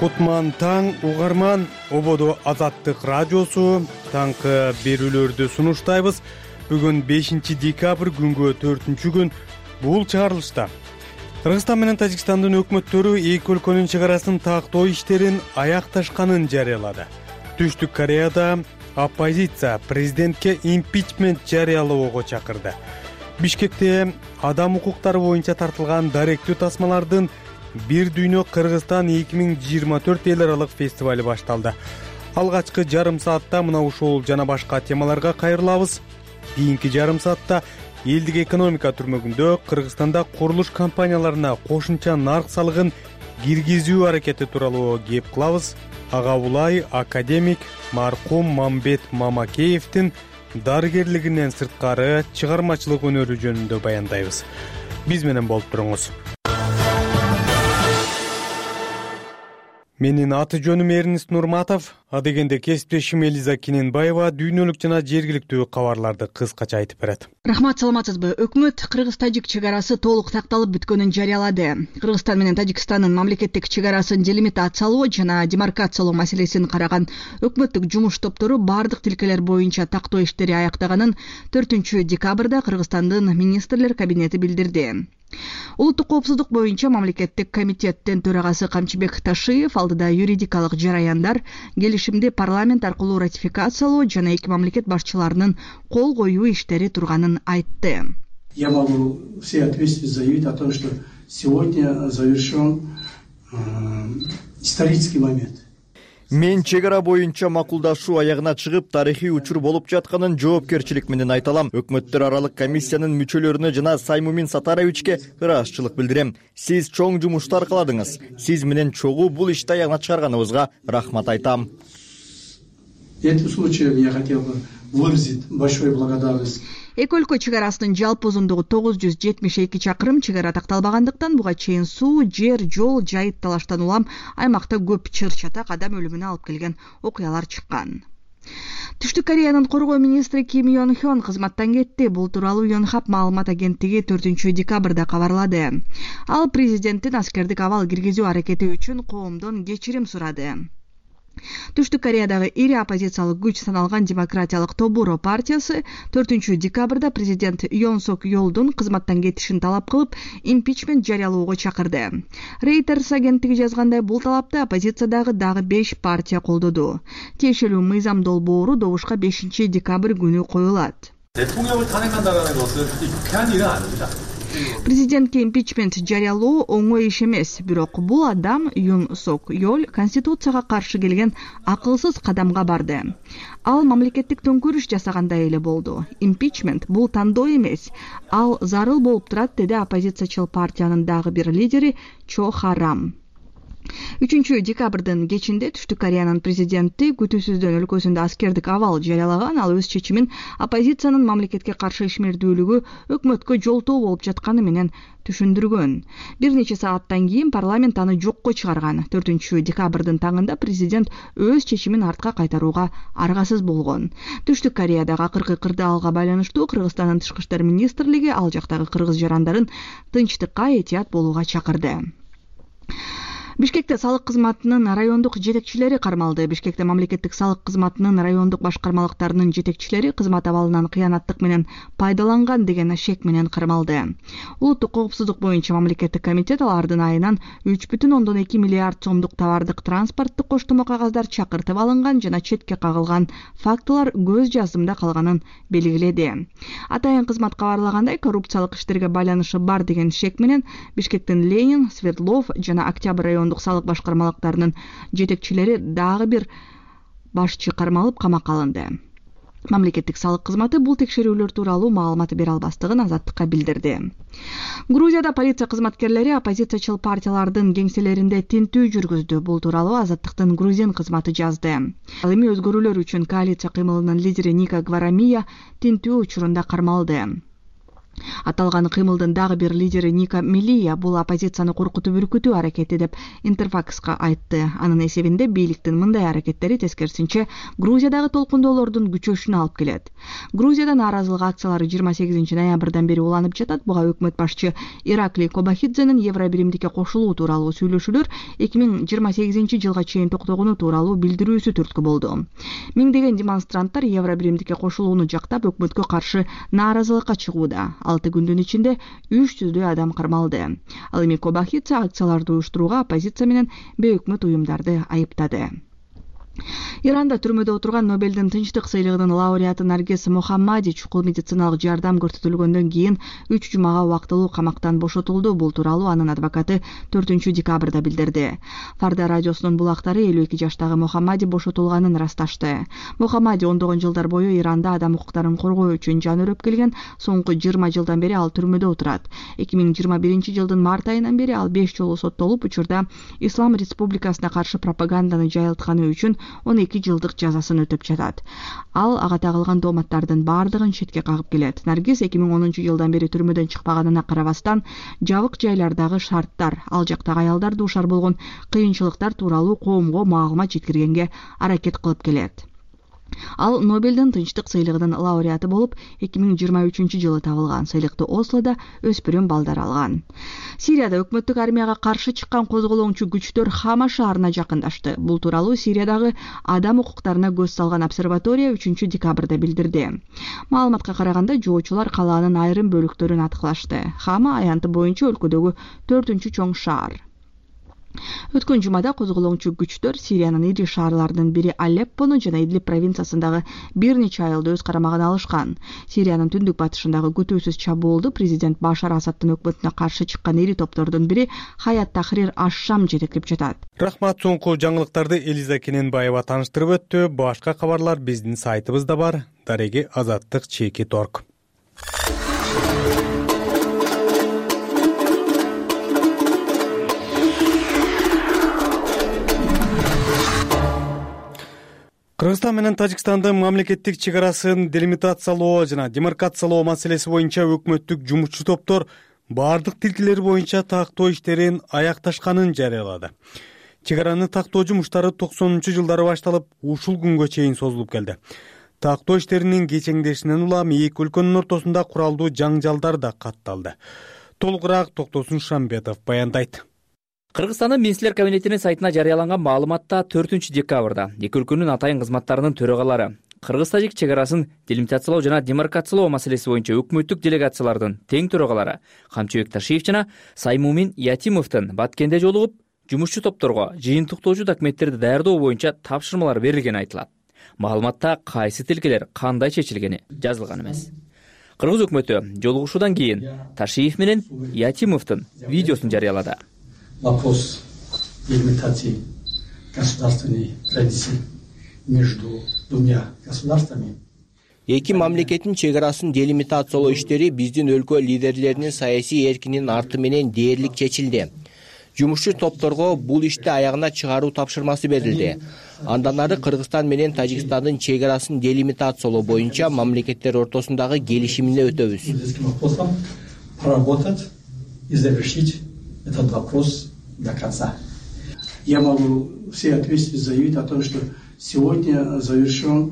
Кутман таң угарман, ободо Азаттык радиосу таңкы берүүлөрдү сунуштайбыз. Бүгүн 5 декабрь күнгө 4 күн. Бул чыгарылышта Кыргызстан менен Тажикстандын өкмөттөрү эки өлкөнүн чек арасын тактоо иштерин аякташканын жарыялады. Түштүк Кореяда оппозиция президентке импичмент жарыялоого чакырды. Бишкекте адам укуктары боюнча тартылган даректүү тасмалардын Бир дүйнө Кыргызстан 2024 эл аралык фестивали башталды. Алгачкы жарым саатта мына ушул жана башка темаларга кайрылабыз. Кийинки жарым саатта элдик экономика түрмөгүндө Кыргызстанда курулуш компанияларына кошумча нарк салыгын киргизүү аракети тууралуу кеп кылабыз. Ага улай академик маркум Мамбет Мамакеевдин дарыгерлигинен сырткары чыгармачылык өнөрү жөнүндө баяндайбыз. Биз менен болуп туруңуз. Менин аты жөнүм Эрнист Нурматов, адегенде кесиптешим Элиза Киненбаева дүйнөлүк жана жергиликтүү кабарларды кыскача айтып берет. Рахмат, саламатсызбы? Өкмөт Кыргыз-Тажик чек арасы толук такталып бүткөнүн жарыялады. Кыргызстан менен Тажикстандын мамлекеттик чек арасын делимитациялоо жана демаркациялоо маселесин караган өкмөттүк жумуш топтору бардык тилкелер боюнча тактоо иштери аяктаганын 4 декабрда Кыргызстандын министрлер кабинети билдирди. Улуттук коопсуздук боюнча мамлекеттик комитеттин төрагасы Камчыбек Ташиев алдыда юридикалык жараяндар келишимди парламент аркылуу ратификациялоо жана эки мамлекет башчыларынын кол коюу иштери турганын айтты. Я могу все ответственно заявить о том, что сегодня завершен исторический момент. Мен чек ара боюнча макулдашуу аягына чыгып, тарыхый учур болуп жатканын жоопкерчилик менен айта алам. Өкмөттөр аралык комиссиянын мүчөлөрүнө жана Саймумин Сатаровичке ыраазычылык билдирем. Сиз чоң жумушту аркаладыңыз. Сиз менен чогуу бул ишти аягына чыгарганыбызга рахмат айтам. Этим случаем я хотел бы выразить большую благодарность. Эки өлкө чек арасынын жалпы узундугу 972 чакырым, чек ара такталбагандыктан буга чейин суу, жер, жол, жайыт талаштан улам аймакта көп чыр-чатак адам өлүмүнө алып келген окуялар чыккан. Түштүк Кореянын коргоо министри Ким Йон Хён кызматтан кетти. Бул тууралуу Йонхап маалымат агенттиги 4 декабрда кабарлады. Ал президенттин аскердик абал киргизүү аракети үчүн коомдон кечирим сурады. Түштүк Кореядагы ири оппозициялык күч саналган демократиялык Тобуро партиясы 4 декабрда президент Йон Сок Йолдун кызматтан кетишин талап кылып, импичмент жарыялоого чакырды. Reuters агенттиги жазгандай, бул талапты оппозициядагы дагы 5 партия колдоду. Тиешелүү мыйзам долбоору добушка 5 декабрь күнү коюлат. 대통령을 탄핵한다는 것은 유쾌한 일은 아닙니다. Президентке импичмент жарыялоо оңой иш эмес, бирок бул адам Юн Сок Йол конституцияга каршы келген акылсыз кадамга барды. Ал мамлекеттик төңкөрүш жасагандай эле болду. Импичмент бул тандоо эмес, ал зарыл болуп турат, деди оппозициячыл партиянын дагы бир лидери Чо Харам. 3 декабрдын кечинде Түштүк Кореянын президенти күтүүсүздөн өлкөсүндө аскердик абал жарыялаган. Ал өз чечимин оппозициянын мамлекетке каршы ишмердүүлүгү өкмөткө жолтоо болуп жатканы менен түшүндүргөн. Бир нече сааттан кийин парламент аны жокко чыгарган. 4 декабрдын таңында президент өз чечимин артка кайтарууга аргасыз болгон. Түштүк Кореядагы акыркы кырдаалга байланыштуу Кыргызстандын тышкы иштер министрлиги ал жактагы кыргыз жарандарын тынчтыкка, этият болууга чакырды. Бишкекте салык кызматынын райондук жетекчилери кармалды. Бишкекте мамлекеттик салык кызматынын райондук башкармалыктарынын жетекчилери кызмат абалынан кыянаттык менен пайдаланган деген шек менен кармалды. Улуттук коопсуздук боюнча мамлекеттик комитет алардын айынан 3,2 миллиард сомдук товардык транспорттук коштомо кагаздар чакыртып алынган жана четке кагылган фактылар көз жазымда калганын белгиледи. Атайын кызмат кабарлагандай, коррупциялык иштерге байланышы бар деген шек менен Бишкектин Ленин, Свердлов жана Октябрь райондук салык башкармалыктарынын жетекчилери дагы бир башчы кармалып камакка алынды. Мамлекеттик салык кызматы бул текшерүүлөр тууралуу маалымат бере албастыгын Азаттыкка билдирди. Грузияда полиция кызматкерлери оппозициячыл партиялардын кеңселеринде тинтүү жүргүздү. Бул тууралуу Азаттыктын грузин кызматы жазды. Ал эми өзгөрүүлөр үчүн коалиция кыймылынын лидери Ника Гварамия тинтүү учурунда кармалды. Аталган кыймылдын дагы бир лидери Ника Мелия бул оппозицияны коркутуп үркүтүү аракети деп Интерфакска айтты. Анын эсебинде бийликтин мындай аракеттери тескерисинче Грузиядагы толкундоолордун күчөшүнө алып келет. Грузияда нааразылык акциялары 28 ноябрдан бери уланып жатат. Буга өкмөт башчы Ираклий Кобахидзенин Евробиримдикке кошулуу тууралуу сүйлөшүүлөр 2028 жылга чейин токтогону тууралуу билдирүүсү түрткү болду. Миңдеген демонстранттар Евробиримдикке кошулууну жактап өкмөткө каршы нааразылыкка чыгууда. 6 күндүн ичинде 300 адам кармалды. Ал эми Кобахидзе акцияларды уюштурууга оппозиция менен бейөкмөт уюмдарды айыптады. Иранда түрмөдө отурган Нобелдин тынчтык сыйлыгынын лауреаты Наргиз Мохаммади чукул медициналык жардам көрсөтүлгөндөн кийин 3 жумага убактылуу камактан бошотулду. Бул тууралуу анын адвокаты 4 декабрда билдирди. Фарда радиосунун булактары 52 жаштагы Мохаммади бошотулганын ырасташты. Мохаммади ондогон жылдар бою Иранда адам укуктарын коргоо үчүн жан өрөп келген. Соңку 20 жылдан бери ал түрмөдө отурат. 2021 жылдын март айынан бери ал 5 жолу соттолуп, учурда Ислам Республикасына каршы пропаганданы жайылтканы үчүн 12 жылдык жазасын өтөп жатат. Ал ага тагылган дооматтардын баардыгын четке кагып келет. Наргиз 2010 жылдан бери түрмөдөн чыкпаганына карабастан, жабык жайлардагы шарттар, ал жактагы аялдар дуушар болгон кыйынчылыктар тууралуу коомго маалымат жеткиргенге аракет кылып келет. Ал Нобелдин тынчтык сыйлыгынын лауреаты болуп, 2023 жылы табылган. Сыйлыкты Ослода өспүрүм балдар алган. Сирияда өкмөттүк армияга каршы чыккан козголоңчу күчтөр Хама шаарына жакындашты. Бул тууралуу Сириядагы адам укуктарына көз салган обсерватория 3 декабрда билдирди. Маалыматка караганда, жоочулар калаанын айрым бөлүктөрүн аткылашты. Хама аянты боюнча өлкөдөгү 4-чү чоң шаар. Өткөн жумада козголоңчу күчтөр Сириянын ири шаарларынын бири Алеппону жана Идлиб провинциясындагы бир нече айылды өз карамагына алышкан. Сириянын түндүк батышындагы күтүүсүз чабуулду президент Башар Асадтын өкмөтүнө каршы чыккан ири топтордун бири Хаят Тахрир аш-Шам жетектеп жатат. Рахмат, соңку жаңылыктарды Элиза Кененбаева тааныштырып өттү. Башка кабарлар биздин сайтыбызда бар. Дареги Азаттык @. Кыргызстан менен Тажикстандын мамлекеттик чек арасын делимитациялоо жана демаркациялоо маселеси боюнча өкмөттүк жумушчу топтор баардык тилкелер боюнча тактоо иштерин аякташканын жарыялады. Чек араны тактоо жумуштары 90-жылдары башталып, ушул күнгө чейин созулуп келди. Тактоо иштеринин кечеңдешинен улам эки өлкөнүн ортосунда куралдуу жаңжалдар да катталды. Толугураак Токтосун Шамбетов баяндайт. Кыргызстандын Министрлер кабинетинин сайтына жарыяланган маалыматта 4 декабрда эки өлкөнүн атайын кызматтарынын төрагалары Кыргыз-Тажик чек арасын делимитациялоо жана демаркациялоо маселеси боюнча өкмөттүк делегациялардын тең төрагалары Камчыбек Ташиев жана Саймумин Ятимовдун Баткенде жолугуп, жумушчу топторго жыйынтыктоочу документтерди даярдоо боюнча тапшырмалар берилгени айтылат. Маалыматта кайсы тилкелер кандай чечилгени жазылган эмес. Кыргыз өкмөтү жолугушуудан кийин Ташиев менен Ятимовдун видеосун жарыялады. Вопрос делимитации государственной границы между двумя государствами. Эки мамлекеттин чек арасын делимитациялоо иштери биздин өлкө лидерлеринин саясий эркинин арты менен дээрлик чечилди. Жумушчу топторго бул ишти аягына чыгаруу тапшырмасы берилди. Андан ары Кыргызстан менен Тажикстандын чек арасын делимитациялоо боюнча мамлекеттер ортосундагы келишимине өтөбүз. Проработать и завершить этот вопрос до конца. Я могу всей ответственностью заявить о том, что сегодня завершен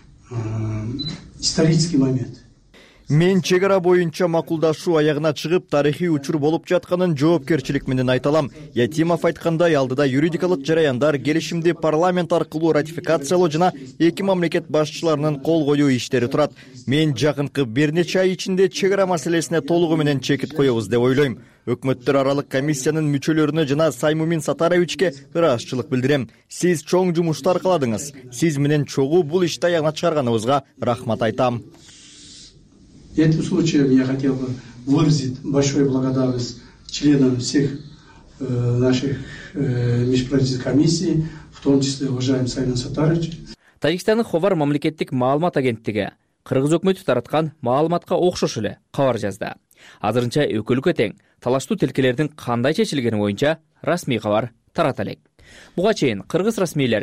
исторический момент. Мен чек ара боюнча макулдашуу аягына чыгып, тарыхый учур болуп жатканын жоопкерчилик менен айталам. Ятимов айткандай, алдыда юридикалык жараяндар, келишимди парламент аркылуу ратификациялоо жана эки мамлекет башчыларынын кол коюу иштери турат. Мен жакынкы бир нече ай ичинде чек ара маселесине толугу менен чекит коебуз деп ойлойм. Өкмөттөр аралык комиссиянын мүчөлөрүнө жана Саймумин Сатаровичке ыраазычылык билдирем. Сиз чоң жумуштар кыладыңыз. Сиз менен чогуу бул ишти аягына чыгарганыбызга рахмат айтам. Этим случаем я хотел бы выразить большую благодарность членам всех наших межправительственных комиссий, в том числе уважаемый Саймун Сатарович. Тажикстандын Ховар мамлекеттик маалымат агенттиги Кыргыз өкмөтү тараткан маалыматка окшош эле кабар жазды. Азырынча өкөлүккө тең талаштуу тилкелердин кандай чечилгени боюнча расмий кабар тарата элек. Буга чейин кыргыз расмийлери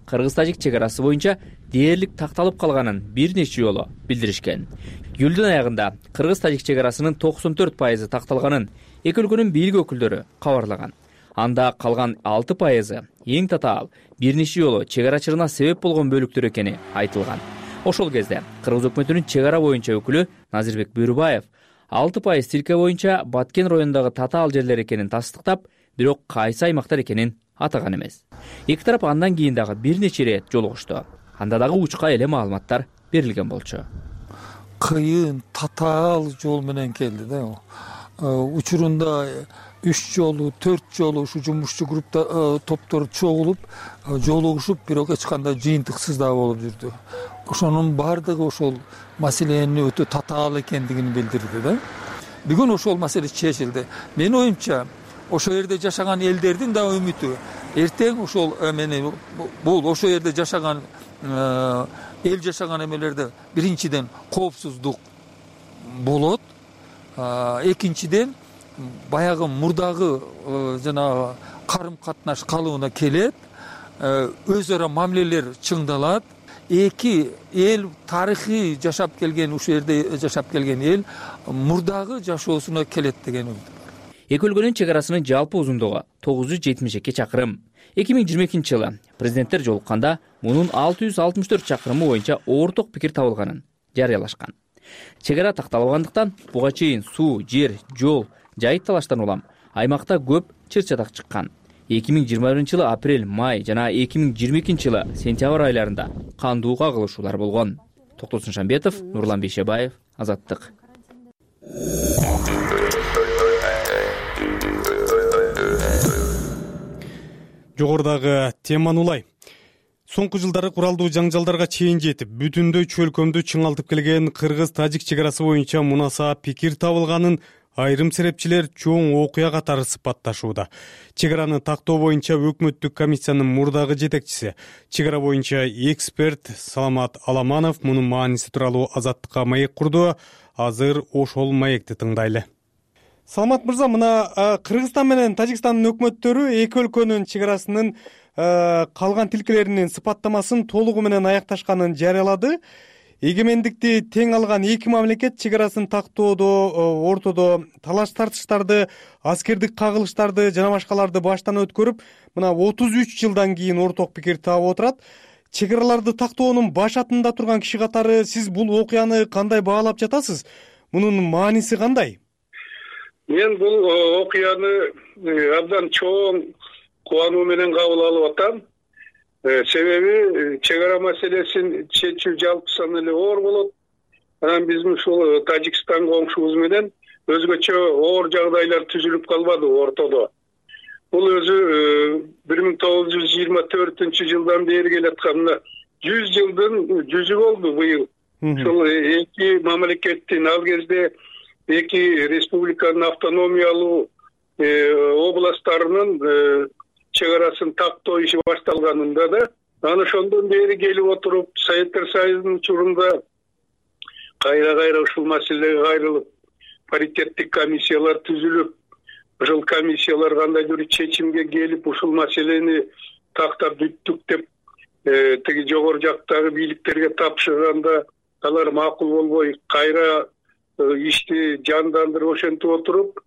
кыргыз-тажик чек арасы боюнча дээрлик такталып калганын бир нече жолу билдиришкен. Июлдун аягында кыргыз-тажик чек арасынын 94% такталганын эки өлкөнүн бийлик өкүлдөрү кабарлаган. Анда калган 6% эң татаал бир нече жолу чек ара чыгына себеп болгон бөлүктөр экени айтылган. Ошол кезде кыргыз өкмөтүнүн чек ара боюнча өкүлү Назирбек Бүйрүбаев 6% тилке боюнча Баткен районундагы татаал жерлер экенин тастыктап, бирок кайсы аймактар экенин атаган эмес. Эки тарап андан кийин дагы бир нече ирет жолугушту. Анда дагы учка эле маалыматтар берилген болчу. Кыйын татаал жол менен келди да. Учурунда 3 жолу, 4 жолу ушу жумушчу группа топтор чогулуп, жолугушуп, бирок эч кандай жыйынтыксыз да болуп жүрдү. Ошонун бардыгы ошол маселенин өтө татаал экендигин билдирди да. Бүгүн ошол маселе чечилди. Менин оюмча, ошол жерде жашаган элдердин да үмүтү эртең ошол бул ошол жерде жашаган эл жашаган эмелерде биринчиден коопсуздук болот, экинчиден баягы мурдагы жанагы карым катнаш калыбына келет, өз ара мамилелер чыңдалат. Эки эл тарыхый жашап келген, ушул жерде жашап келген эл мурдагы жашоосуна келет деген үмүт. Эки өлкөнүн чек арасынын жалпы узундугу 972 чакырым. 2022 жылы президенттер жолукканда мунун 664 чакырымы боюнча орток пикир табылганын жарыялашкан. Чек ара такталбагандыктан буга чейин суу, жер, жол, жайыт талаштан улам аймакта көп чыр-чатак чыккан. 2021 жылы апрель, май жана 2022 жылы сентябрь айларында кандуу кагылышуулар болгон. Токтосун Шамбетов, Нурлан Бейшебаев, Азаттык. Жогорудагы теманы улай. Соңку жылдары куралдуу жаңжалдарга чейин жетип, бүтүндөй чөлкөмдү чыңалтып келген кыргыз-тажик чек арасы боюнча мунаса пикир табылганын айрым серепчилер чоң окуя катары сыпатташууда. Чек араны тактоо боюнча өкмөттүк комиссиянын мурдагы жетекчиси, чек ара боюнча эксперт Саламат Аламанов мунун мааниси тууралуу Азаттыкка маек курду. Азыр ошол маекти тыңдайлы. Саламат мырза, мына Кыргызстан менен Тажикстандын өкмөттөрү эки өлкөнүн чек арасынын калган тилкелеринин сыпаттамасын толугу менен аякташканын жарыялады. Эгемендикти тең алган эки мамлекет чек арасын тактоодо ортодо талаш тартыштарды, аскердик кагылыштарды жана башкаларды баштан өткөрүп, мына 33 жылдан кийин орток пикир таап отурат. Чек араларды тактоонун баш атында турган киши катары сиз бул окуяны кандай баалап жатасыз? Мунун мааниси кандай? Мен бул окуяны абдан чоң кубануу менен кабыл алып атам. Себеби чек ара маселесин чечүү жалпысынан эле оор болот. Анан биздин ушул Тажикстан коңшубуз менен өзгөчө оор жагдайлар түзүлүп калбады ортодо. Бул өзү 1924 жылдан бери келаткан 100 жылдын жүзү болду быйыл. Ушул эки мамлекеттин ал кезде эки республиканын автономиялуу областтарынын чек арасын тактоо иши башталганында да, аны ошондон бери келип отуруп, Советтер Союзунун учурунда кайра ушул маселеге кайрылып, паритеттик комиссиялар түзүлүп, ушул комиссиялар кандайдыр чечимге келип, ушул маселени тактап бүттүк деп тиги жогору жактагы бийликтерге тапшырганда, алар макул болбой, кайра ишти жандандырып ошентип отуруп,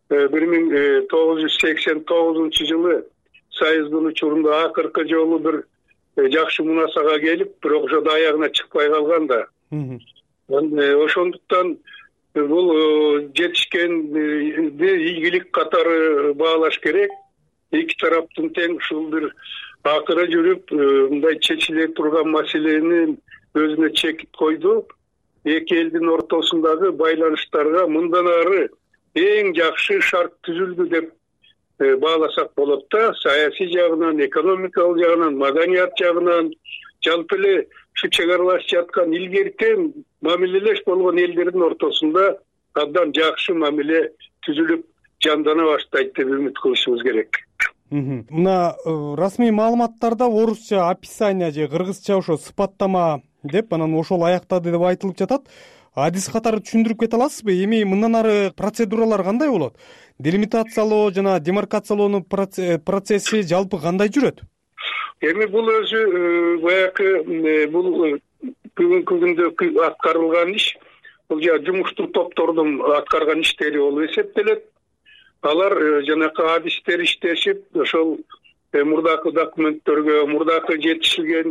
1989 жылы Союздун учурунда акыркы жолу бир жакшы мунасага келип, бирок ошол аягына чыкпай калган да. Ошондуктан бул жетишкенди ийгилик катары баалаш керек. Эки тараптын тең ушул бир акыры жүрүп, мындай чечиле турган маселени өзүнө чекит койду. Эки элдин ортосундагы байланыштарга мындан ары эң жакшы шарт түзүлдү деп бааласак болот да. Саясий жагынан, экономикалык жагынан, маданият жагынан, жалпы эле ушу чек аралашып жаткан илгертен мамилелеш болгон элдердин ортосунда абдан жакшы мамиле түзүлүп жандана баштайт деп үмүт кылышыбыз керек. Мына расмий маалыматтарда орусча описание же кыргызча ошо сыпаттама деп анан ошол аяктады деп айтылып жатат. Адис катары түшүндүрүп кете аласызбы? Эми мындан ары процедуралар кандай болот? Делимитациялоо жана демаркациялоонун процесси жалпы кандай жүрөт? Эми бул өзү баягы бул бүгүнкү күндө аткарылган иш, бул жумуштук топтордун аткарган иштери болуп эсептелет. Алар жанакы адистер иштешип, ошол мурдакы документтерге, мурдакы жетишилген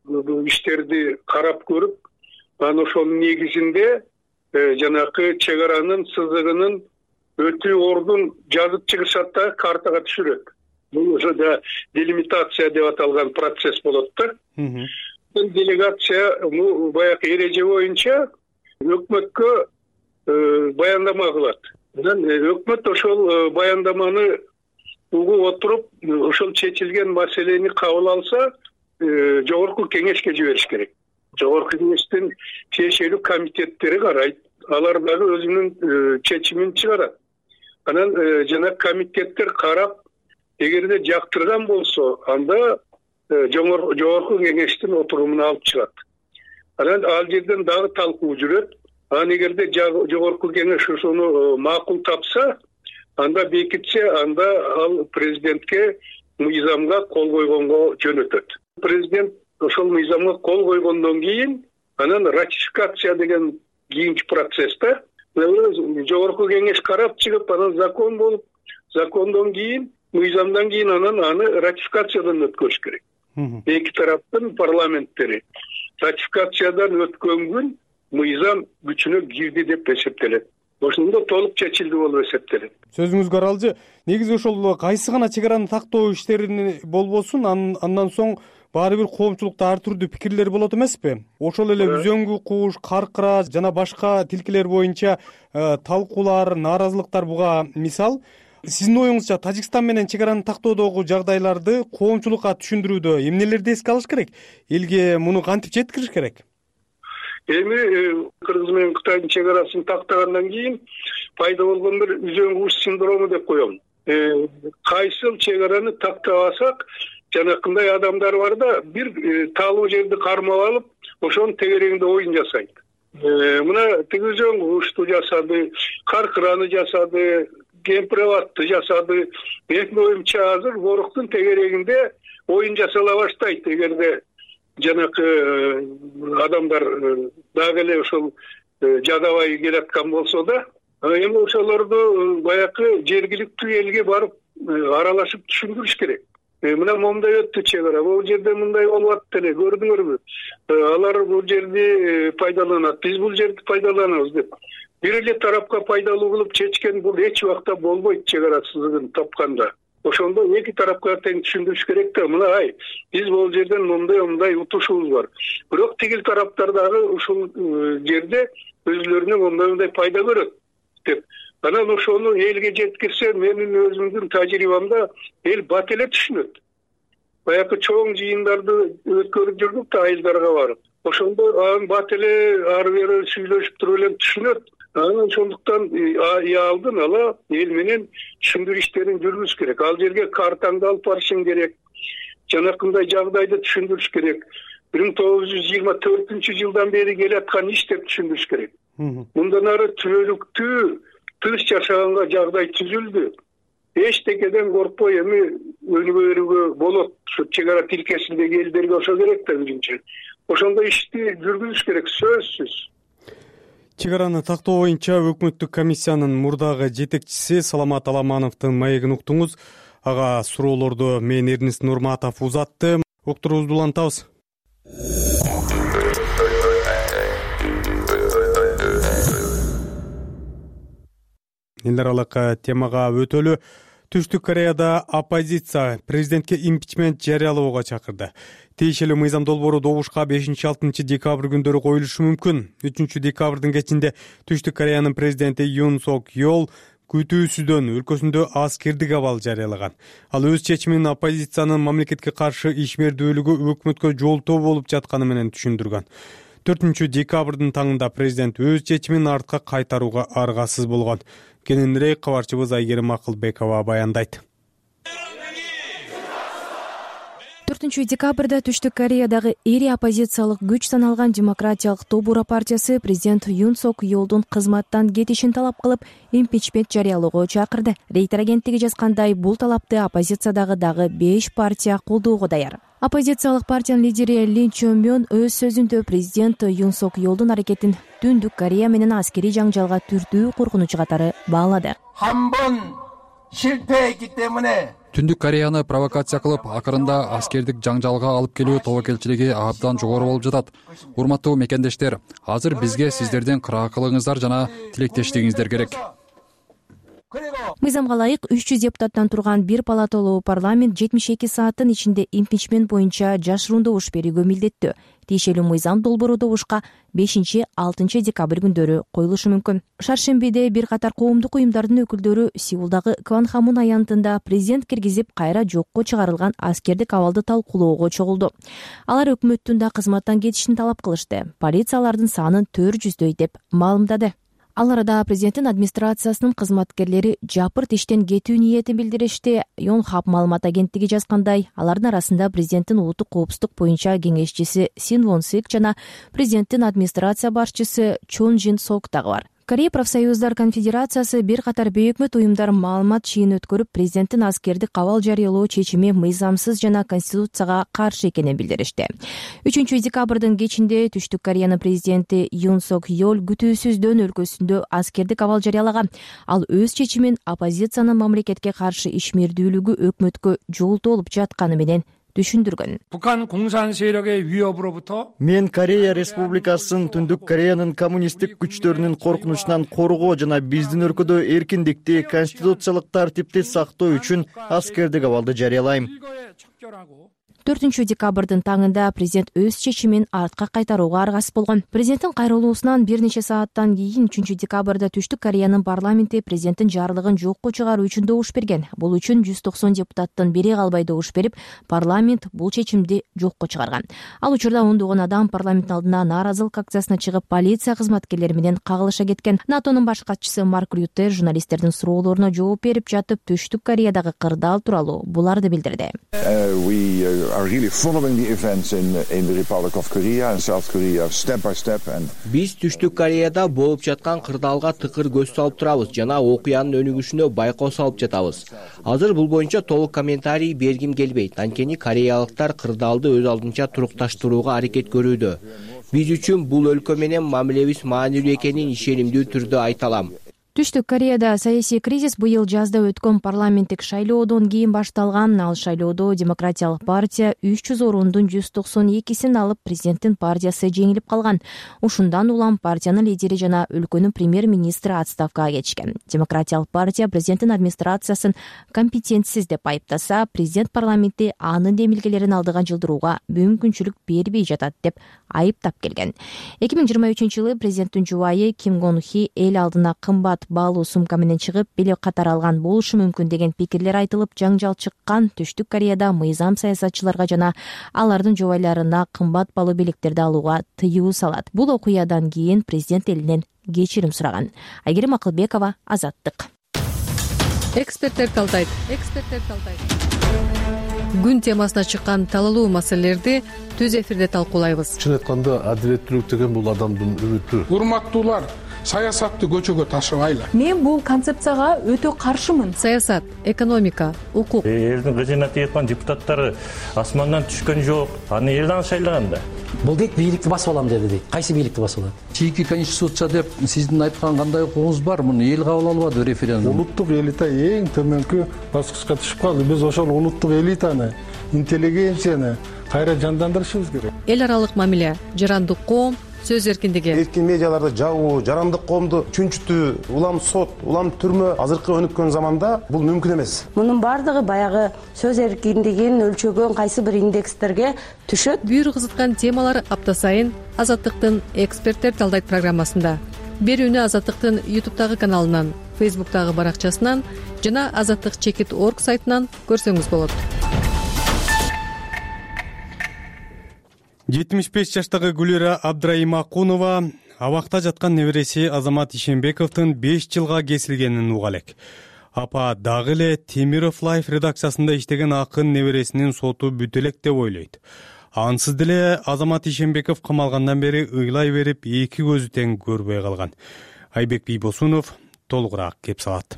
иштерди карап көрүп, анан ошонун негизинде жанакы чек аранын сызыгынын өтүү ордун жазып чыгышат да картага түшүрөт. Бул ошо да делимитация деп аталган процесс болот да. Делегация баягы эреже боюнча өкмөткө баяндама кылат. Анан өкмөт ошол баяндаманы угуп отуруп, ошол чечилген маселени кабыл алса, жогорку кеңешке жибериш керек. Жогорку кеңештин тиешелүү комитеттери карайт. Алар дагы өзүнүн чечимин чыгарат. Анан жана комитеттер карап, эгерде жактырган болсо, анда жогорку кеңештин отурумуна алып чыгат. Анан ал жерден дагы талкуу жүрөт. Анан эгерде жогорку кеңеш ошону макул тапса, анда бекитсе, анда ал президентке мыйзамга кол койгонго жөнөтөт. Президент ошол мыйзамга кол койгондон кийин, анан ратификация деген кийинки процесста жогорку кеңеш карап чыгып, анан закон болуп, закондон кийин, мыйзамдан кийин анан аны ратификациядан өткөрүш керек. Эки тараптын парламенттери ратификациядан өткөн күн мыйзам күчүнө кирди деп эсептелет. Ошондо толук чечилди болуп эсептелет. Сөзүңүзгө аралжы, негизи ошол кайсы гана чек араны тактоо иштерин болбосун, андан соң баары бир коомчулукта ар түрдүү пикирлер болот эмеспи? Ошол эле үзөңгү куш, каркыра жана башка тилкелер боюнча талкуулар, нааразылыктар буга мисал. Сиздин оюңузча Тажикстан менен чек араны тактоодогу жагдайларды коомчулукка түшүндүрүүдө эмнелерди эске алыш керек? Элге муну кантип жеткириш керек? Эми Кыргыз менен Кытайдын чек арасын тактагандан кийин пайда болгон бир үзөңгү куш синдрому деп коем. Кайсыл чек араны тактабасак, жанакындай адамдар бар да, бир таалуу жерди кармап алып, ошонун тегерегинде оюн жасайт. Мына тиги үзөңгү кушту жасады, каркыраны жасады, кемпирабатты жасады. Менин оюмча азыр воруктун тегерегинде оюн жасала баштайт. Эгерде жанакы адамдар дагы эле ошол жадабай келаткан болсо да, эми ошолорду баягы жергиликтүү элге барып аралашып түшүндүрүш керек. Мына момундай өттү чек ара, бул жерде мындай болуп атты эле, көрдүңөрбү? Алар бул жерди пайдаланат, биз бул жерди пайдаланабыз деп. Бир эле тарапка пайдалуу кылып чечкен бул эч убакта болбойт чек ара сызыгын тапканда. Ошондо эки тарапка тең түшүндүрүш керек да, мына биз бул жерден мындай утушубуз бар. Бирок тигил тараптар дагы ушул жерде өзүлөрүнүн мындай пайда көрөт деп. Анан ошону элге жеткирсе, менин өзүмдүн тажрыйбамда эл бат эле түшүнөт. Баягы чоң жыйындарды өткөрүп жүрдүк да айылдарга барып. Ошондо анын бат эле ары бери сүйлөшүп туруп эле түшүнөт. Анан ошондуктан алдын ала эл менен түшүндүрүү иштерин жүргүзүш керек. Ал жерге картаңды алып барышың керек. Жанакындай жагдайды түшүндүрүш керек. 1924-жылдан бери келаткан иш деп түшүндүрүш керек. Мындан ары түбөлүктүү тыныч жашаганга жагдай түзүлдү. Эчтекеден коркпой эми өнүгө берүүгө болот. Ушу чек ара тилкесиндеги элдерге ошо керек да өзүнчө. Ошондой ишти жүргүзүш керек, сөзсүз. Чек араны тактоо боюнча өкмөттүк комиссиянын мурдагы жетекчиси Саламат Аламановдун маегин уктуңуз. Ага суроолорду мен Эрнест Нурматов узатты. Уктуруубузду улантабыз. Эл аралык темага өтөлү. Түштүк Кореяда оппозиция президентке импичмент жарыялоого чакырды. Тиешелүү мыйзам долбоору добушка 5-6 декабрь күндөрү коюлушу мүмкүн. 3 декабрдын кечинде Түштүк Кореянын президенти Юн Сок Йол күтүүсүздөн өлкөсүндө аскердик абал жарыялаган. Ал өз чечимин оппозициянын мамлекетке каршы ишмердүүлүгү өкмөткө жолтоо болуп жатканы менен түшүндүргөн. 4 декабрдын таңында президент өз чечимин артка кайтарууга аргасыз болгон. Кененирээк кабарчыбыз Айгерим Акылбекова баяндайт. 4 декабрда Түштүк Кореядагы эри оппозициялык күч саналган Демократиялык Тобура партиясы президент Юн Сок Йолдун кызматтан кетишин талап кылып, импичмент жарыялоого чакырды. Рейтер агенттиги жазгандай, бул талапты оппозициядагы дагы 5 партия колдоого даяр. Оппозициялык партиянын лидери Лин Чжон өз сөзүндө президент Юн Сок Йолдун аракетин Түндүк Корея менен аскерий жаңжалга түртүү коркунучу катары баалады. Түндүк Кореяны провокация кылып, акырында аскердик жаңжалга алып келүү тобокелчилиги абдан жогору болуп жатат. Урматтуу мекендештер, азыр бизге сиздердин кыраакылыгыңыздар жана тилектештигиңиздер керек. Мыйзамга ылайык 300 депутаттан турган бир палаталуу парламент 72 сааттын ичинде импичмент боюнча жашыруун добуш берүүгө милдеттүү. Тиешелүү мыйзам долбоору добушка 5-6 декабрь күндөрү коюлушу мүмкүн. Шаршембиде бир катар коомдук уюмдардын өкүлдөрү Сеулдагы Кванхамун аянтында президент киргизип кайра жокко чыгарылган аскердик абалды талкуулоого чогулду. Алар өкмөттүн да кызматтан кетишин талап кылышты. Полиция алардын санын 400дөй деп маалымдады. Ал арада президенттин администрациясынын кызматкерлери жапырт иштен кетүү ниетин билдиришти. Yonhap маалымат агенттиги жазгандай, алардын арасында президенттин улуттук коопсуздук боюнча кеңешчиси Син Вон Сик жана президенттин администрация башчысы Чон Жин Сок дагы бар. Корея профсоюздар конфедерациясы бир катар бейөкмөт уюмдар маалымат чыйын өткөрүп, президенттин аскердик кабал жарыялоо чечими мыйзамсыз жана конституцияга каршы экенин билдиришти. 3 декабрдын кечинде Түштүк Кореянын президенти Юн Сок Йол күтүүсүздөн өлкөсүндө аскердик кабал жарыялаган. Ал өз чечимин оппозициянын мамлекетке каршы ишмердүүлүгү өкмөткө жолтоо болуп жатканы менен түшүндүргөн. Мен Корея Республикасынын Түндүк Кореянын коммунисттик күчтөрүнүн коркунучунан коргоо жана биздин өлкөдө эркиндикти, конституциялык тартипти сактоо үчүн аскердик абалды жарыялайм. 4 декабрдын таңында президент өз чечимин артка кайтарууга аргасыз болгон. Президенттин кайрылуусунан бир нече сааттан кийин 3 декабрда Түштүк Кореянын парламенти президенттин жарлыгын жокко чыгаруу үчүн добуш берген. Бул үчүн 190 депутаттын бири калбай добуш берип, парламент бул чечимди жокко чыгарган. Ал учурда ондогон адам парламенттин алдына нааразылык акциясына чыгып, полиция кызматкерлери менен кагылыша кеткен. НАТОнун баш катчысы Марк Рютте журналисттердин суроолоруна жооп берип жатып, Түштүк Кореядагы кырдаал тууралуу буларды билдирди. Биз Түштүк Кореяда болуп жаткан кырдаалга тыкыр көз салып турабыз жана окуянын өнүгүшүнө байкоо салып жатабыз. Азыр бул боюнча толук комментарий бергим келбейт. Анткени кореялыктар кырдаалды өз алдынча турукташтырууга аракет көрүүдө. Биз үчүн бул өлкө менен мамилебиз маанилүү экенин ишенимдүү түрдө айта алам. Түштүк Кореяда саясий кризис быйыл жазда өткөн парламенттик шайлоодон кийин башталган. Ал шайлоодо Демократиялык партия 300 орундун 192син алып, президенттин партиясы жеңилип калган. Ушундан улам партиянын лидери жана өлкөнүн премьер-министри отставкага кетишкен. Демократиялык партия президенттин администрациясын компетентсиз деп айыптаса, президент парламентти анын демилгелерин алдыга жылдырууга мүмкүнчүлүк бербей жатат деп айыптап келген. 2023-жылы президенттин жубайы Ким Гон Хи эл алдына кымбат баалуу сумка менен чыгып, билет катар алган болушу мүмкүн деген пикирлер айтылып, жаңжал чыккан. Түштүк Кореяда мыйзам саясатчыларга жана алардын жубайларына кымбат баалуу билектерди алууга тыюу салат. Бул окуядан кийин президент элинен кечирим сураган. Айгерим Акылбекова, Азаттык. Эксперттер талдайт. Күн темасына чыккан талалуу маселелерди түз эфирде талкуулайбыз. Чын айтканда, адилеттүүлүк деген бул адамдын үмүтү. Урматтуулар, саясатты көчөгө ташыбайлы. Мен бул концепцияга өтө каршымын. Саясат, экономика, укук. Элдин кызына тийган депутаттары асмандан түшкөн жок. Аны элдин шайлаган да. Бул дейт бийликти басып алам деди дейт. Кайсы бийликти басып алат? Чийки конституция деп сиздин айткан кандай укугуңуз бар? Муну эл кабыл албады референдум. Улуттук элита эң төмөнкү баскычка түшүп калды. Биз ошол улуттук элитаны, интеллигенцияны кайра жандандырышыбыз керек. Эл аралык мамиле, жарандык коом, сөз эркиндиги. Эркин медиаларды жабуу, жарандык коомду чүнчүтүү, улам сот, улам түрмө азыркы өнүккөн заманда бул мүмкүн эмес. Мунун бардыгы баягы сөз эркиндигин өлчөгөн кайсы бир индекстерге түшөт. Бүйүр кызыткан темалар апта сайын Азаттыктын эксперттер талдайт программасында. Берүүнү Азаттыктын YouTube'дагы каналынан, Facebook'дагы баракчасынан жана azattik.org сайтынан көрсөңүз болот. 75 жаштагы Гүлира Абдрайымакунова абакта жаткан небереси Азамат Ишенбековдун 5 жылга кесилгенин уга элек. Апа дагы эле Темиров Лайф редакциясында иштеген акын небересинин соту бүтө элек деп ойлойт. Ансыз деле Азамат Ишенбеков камалгандан бери ыйлай берип, эки көзү тең көрбөй калган. Айбек Бийбосунов толугураак кеп салат.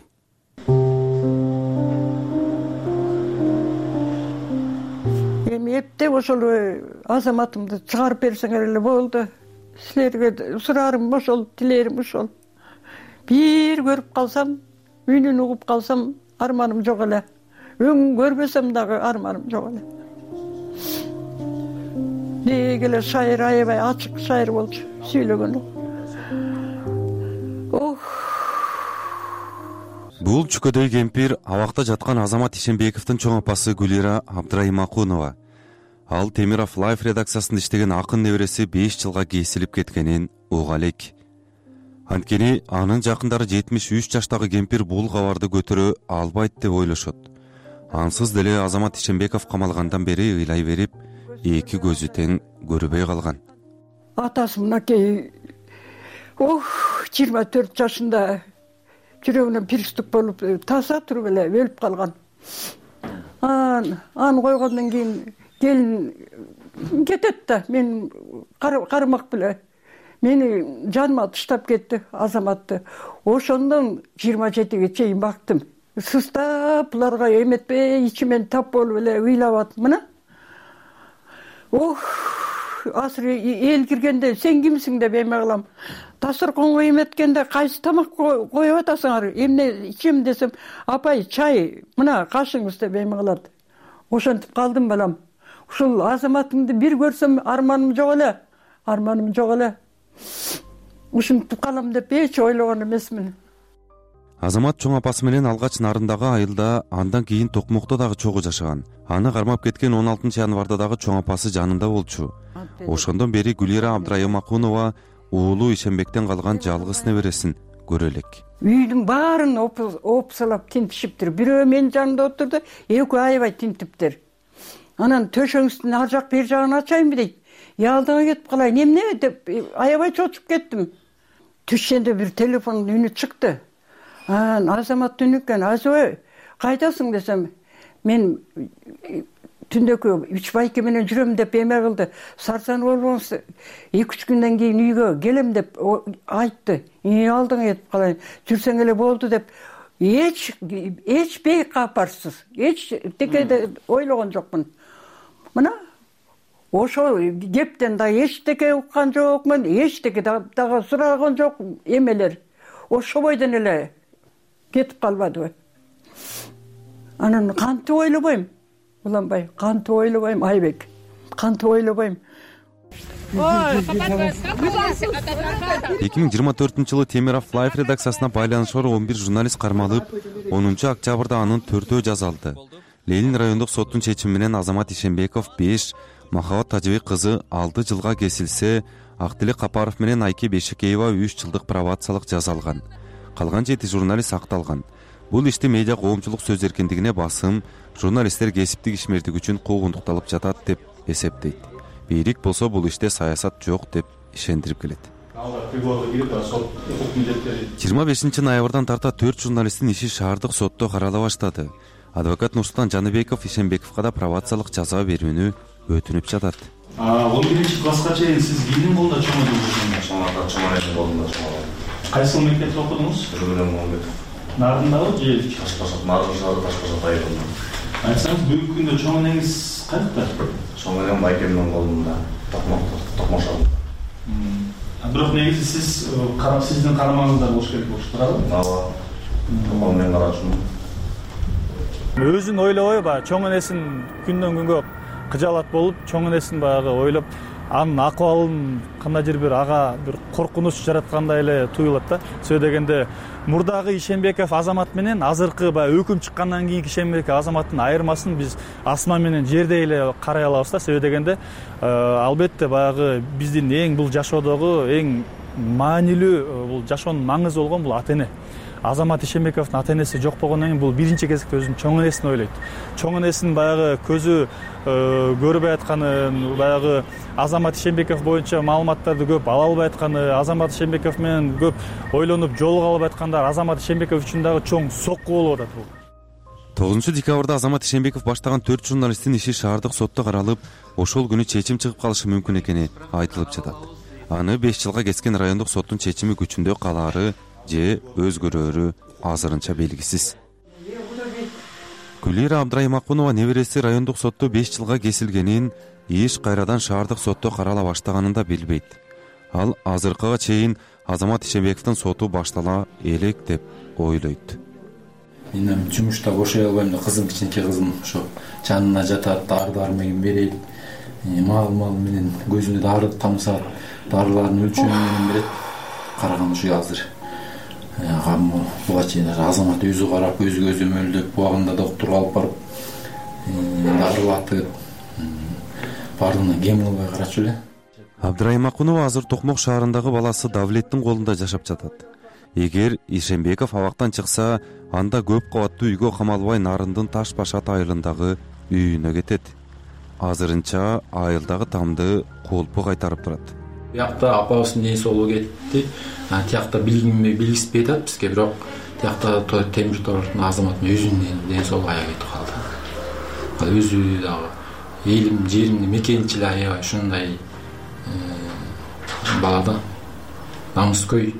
эптеп ошол азаматымды чыгарып берсеңер эле болду. Силерге сураарым ошол, тилерим ошол. Бир көрүп калсам, үнүн угуп калсам, арманым жок эле. Өң көрбөсөм дагы арманым жок эле. Деги эле шайыр аябай ачык шайыр болчу сүйлөгөнү. Бул чүкөдөй кемпир абакта жаткан Азамат Ишенбековдун чоң апасы Гүлира Абдрайымакунова. Ал Темиров Лайф редакциясында иштеген акын небереси 5 жылга кесилип кеткенин уга элек. Анткени анын жакындары 73 жаштагы кемпир бул кабарды көтөрө албайт деп ойлошот. Ансыз деле Азамат Ишенбеков камалгандан бери ыйлай берип, эки көзү тең көрбөй калган. Атасы мынакей 24 жашында жүрөгүнөн приступ болуп таза туруп эле өлүп калган. Аны койгондон кийин келин кетет да, мен кармак беле. Мени жаныма таштап кетти Азаматты. Ошондон 27ге чейин бактым. Сыстап буларга эметпей ичимен тап болуп эле ыйлап атам. Мына. Азыр эл киргенде сен кимсиң деп эме кылам. Дасторконго эметкенде кайсы тамак коюп атасыңар? Эмне ичем десем, апай чай, мына кашыңыз деп эме кылат. Ошентип калдым балам. Ушул Азаматымды бир көрсөм арманым жок эле. Арманым жок эле. Ушинтип калам деп эч ойлогон эмесмин. Азамат чоң апасы менен алгач Нарындагы айылда, андан кийин Токмокто дагы чогуу жашаган. Аны кармап кеткен 16 январда дагы чоң апасы жанында болчу. Ошондон бери Гүлира Абдрайымакунова уулу Ишенбектен калган жалгыз небересин көрө элек. Үйдүн баарын опсалап тинтишиптир. Бирөө мен жанымда отурду, экөө аябай тинтиптир. Анан төшөңүздүн ар жак бер жагын ачайынбы дейт. Алдыга кетип калайын, эмне деп аябай чочуп кеттим. Түшкөндө бир телефондун үнү чыкты. Азамат үнү экен. Азабай, кайдасың десем, мен түндөкү 3 байке менен жүрөм деп эме кылды. Сарсанып болбоңуз 2-3 күндөн кийин үйгө келем деп айтты. Алдыга кетип калайын, жүрсөң эле болду деп эч бейкапарсыз, эч текеде ойлогон жокмун. Мына ошол кептен да эчтеке уккан жокмун, эчтеке дагы сураган жок эмелер. Ошо бойдон эле кетип калбадыбы. Анан кантип ойлобойм? Уланбай, кантип ойлобойм, Айбек. Кантип ойлобойм. 2024-жылы Темиров Лайф редакциясына байланышкор 11 журналист кармалып, 10 октябрда анын 4-өө жазалды. Ленин райондук соттун чечими менен Азамат Ишенбеков 5, Махабат Тажыбек кызы 6 жылга кесилсе, Актилек Капаров менен Айке Бешекеева 3 жылдык пробациялык жаза алган. Калган 7 журналист акталган. Бул иште медиа коомчулук сөз эркиндигине басым, журналисттер кесиптик ишмердик үчүн куугунтукталып жатат деп эсептейт. Бийлик болсо бул иште саясат жок деп ишендирип келет. 25 ноябрдан тарта 4 журналисттин иши шаардык сотто карала баштады. Адвокат Нурсултан Жаныбеков Ишенбековго да пробациялык жаза берүүнү өтүнүп жатат. 11-класска чейин сиз кимдин колунда чоңойдуңуз? Чоңойдун колунда чоңойдум. Кайсы мектепте окудуңуз? Нарындагы же Ташкент? Нарын шаары Ташкент айылында. Айтсаңыз, бүгүнкү күндө чоң энеңиз кайерде? Чоң энем байкемдин колунда, Токмок шаарында. Бирок негизи сиздин карамагыңызда болуш керек болуп турабы? Ооба. Мен карачумун. Өзүн ойлобой, чоң энесин күндөн күнгө кыжаалат болуп, чоң энесин баягы ойлоп, анын акыбалын кандайдыр бир ага бир коркунуч жараткандай эле туюлат да. Сөзсүз дегенде мурдагы Ишенбеков Азамат менен азыркы өкүм чыккандан кийинки Ишенбеков Азаматтын айырмасын биз асман менен жердей эле карай алабыз да. Сөзсүз дегенде албетте баягы биздин эң бул жашоодогу эң маанилүү бул жашоонун маңызы болгон бул ата эне. Азамат Ишенбековдун ата энеси жок болгондон кийин бул биринчи кезекте өзүнүн чоң энесин ойлойт. Чоң энесинин баягы көзү көрбөй атканын, баягы Азамат Ишенбеков боюнча маалыматтарды көп ала албай атканы, Азамат Ишенбеков менен көп ойлонуп жолуга албай аткандар Азамат Ишенбеков үчүн дагы чоң сокку болуп атат бул. 9 декабрда Азамат Ишенбеков баштаган 4 журналисттин иши шаардык сотто каралып, ошол күнү чечим чыгып калышы мүмкүн экени айтылып жатат. Аны 5 жылга кескен райондук соттун чечими күчүндө калаары же өзгөрөөрү азырынча белгисиз. Гүлира Абдрайымакунова небереси райондук сотто 5 жылга кесилгенин, иш кайрадан шаардык сотто карала баштаганын да билбейт. Ал азыркыга чейин Азамат Ишенбековдун соту баштала элек деп ойлойт. Мен жумушта бошой албайм да, кызым, кичинекей кызым ошо жанына жатат, дары-дармегин берет. Мал менен көзүнө дары тамсат, дарылардын өлчөмү менен берет. Караган ушул азыр. Буга чейин Азамат өзү карап, көзү мөлдөп, убагында доктурга алып барып, дарылатып, бардыгына кем кылбай карачу эле. Абдрайымакунова азыр Токмок шаарындагы баласы Давлеттин колунда жашап жатат. Эгер Ишенбеков абактан чыкса, анда көп кабаттуу үйгө камалбай Нарындын Таш Башат айылындагы үйүнө кетет. Азырынча айылдагы тамды колпу кайтарып турат. Биякта апабыздын ден соолугу кетти. Тиякта билгиспей атат бизге, бирок тиякта темир тордун Азаматтын өзүнүн ден соолугу аябай кетип калды. Өзү дагы элим, жеримди мекенчил аябай ушундай балада намыскөй.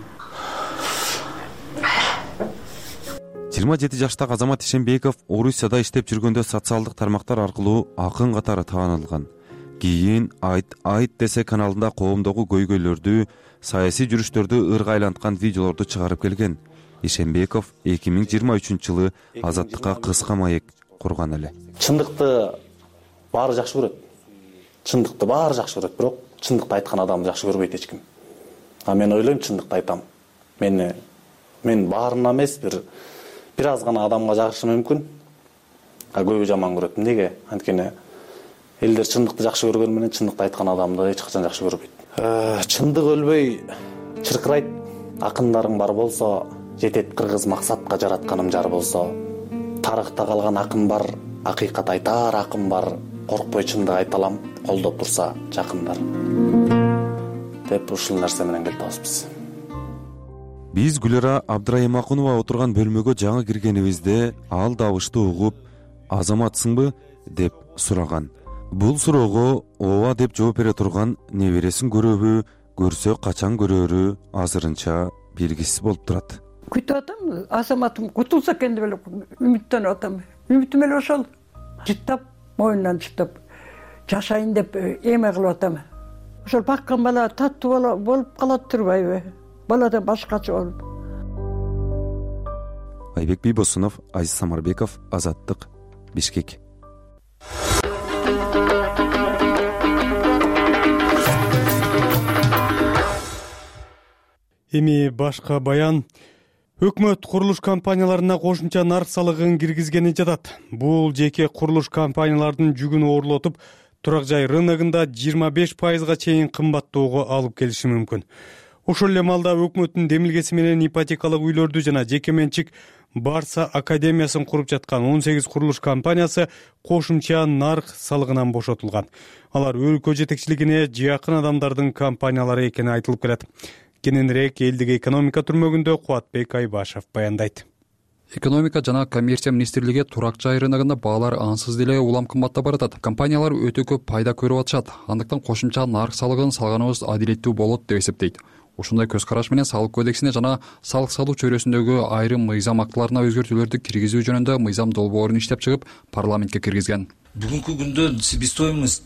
27 жаштагы Азамат Ишенбеков Орусияда иштеп жүргөндө социалдык тармактар аркылуу акын катары таанылган. Кийин Айт десе каналында коомдогу көйгөйлөрдү, саясий жүрүштөрдү ырга айланткан видеолорду чыгарып келген. Ишенбеков 2023-жылы Азаттыкка кыска маек курган эле. Чындыкты баары жакшы көрөт, бирок чындыкты айткан адамды жакшы көрбөйт эч ким. Мен ойлойм, чындыкты айтам. Мен баарына эмес, бир аз гана адамга жагышы мүмкүн. Көбү жаман көрөт. Эмнеге? Анткени элдер чындыкты жакшы көргөн менен чындыкты айткан адамды эч качан жакшы көрбөйт. Чындык өлбөй чыркырайт. Акындарың бар болсо, жетет кыргыз максатка жаратканым жар болсо. Тарыхта калган акын бар, акыйкат айтар акын бар. Коркпой чындык айталам, колдоп турса жакындар. Деп ушул нерсе менен келебиз биз. Биз Гүлира Абдрайымакунова отурган бөлмөгө жаңы киргенибизде ал дабышты угуп, Азаматсыңбы деп сураган. Бул суроого ооба деп жооп бере турган небересин көрөбү, көрсө качан көрөрү азырынча белгисиз болуп турат. Күтүп атам, Азаматым кутулса экен деп эле үмүттөнүп атам. Үмүтүм эле ошол. Жыттап, моюндан жыттап жашайын деп эме кылып атам. Ошол баккан бала таттуу болуп калат турбайбы? Балада башкача болуп. Айбек Бийбосунов, Азиз Самарбеков, Азаттык, Бишкек. Эми башка баян. Өкмөт курулуш компанияларына кошумча нарк салыгын киргизгени жатат. Бул жеке курулуш компаниялардын жүгүн оорлотуп, турак жай рыногунда 25%га чейин кымбаттоого алып келиши мүмкүн. Ошол эле маалда өкмөттүн демилгеси менен ипотекалык үйлөрдү жана жеке менчик Барса академиясын куруп жаткан 18 курулуш компаниясы кошумча нарк салыгынан бошотулган. Алар өлкө жетекчилигине жакын адамдардын компаниялары экени айтылып келет. Кененирээк элдик экономика түрмөгүндө Кубатбек Айбашев баяндайт. Экономика жана коммерция министрлиги турак жай рыногунда баалар ансыз деле улам кымбаттап баратат. Компаниялар өтө көп пайда көрүп атышат. Андыктан кошумча нарк салыгын салганыбыз адилеттүү болот деп эсептейт. Ушундай көз караш менен салык кодексине жана салык салуу чөйрөсүндөгү айрым мыйзам актыларына өзгөртүүлөрдү киргизүү жөнүндө мыйзам долбоорун иштеп чыгып парламентке киргизген. Бүгүнкү күндө себестоимость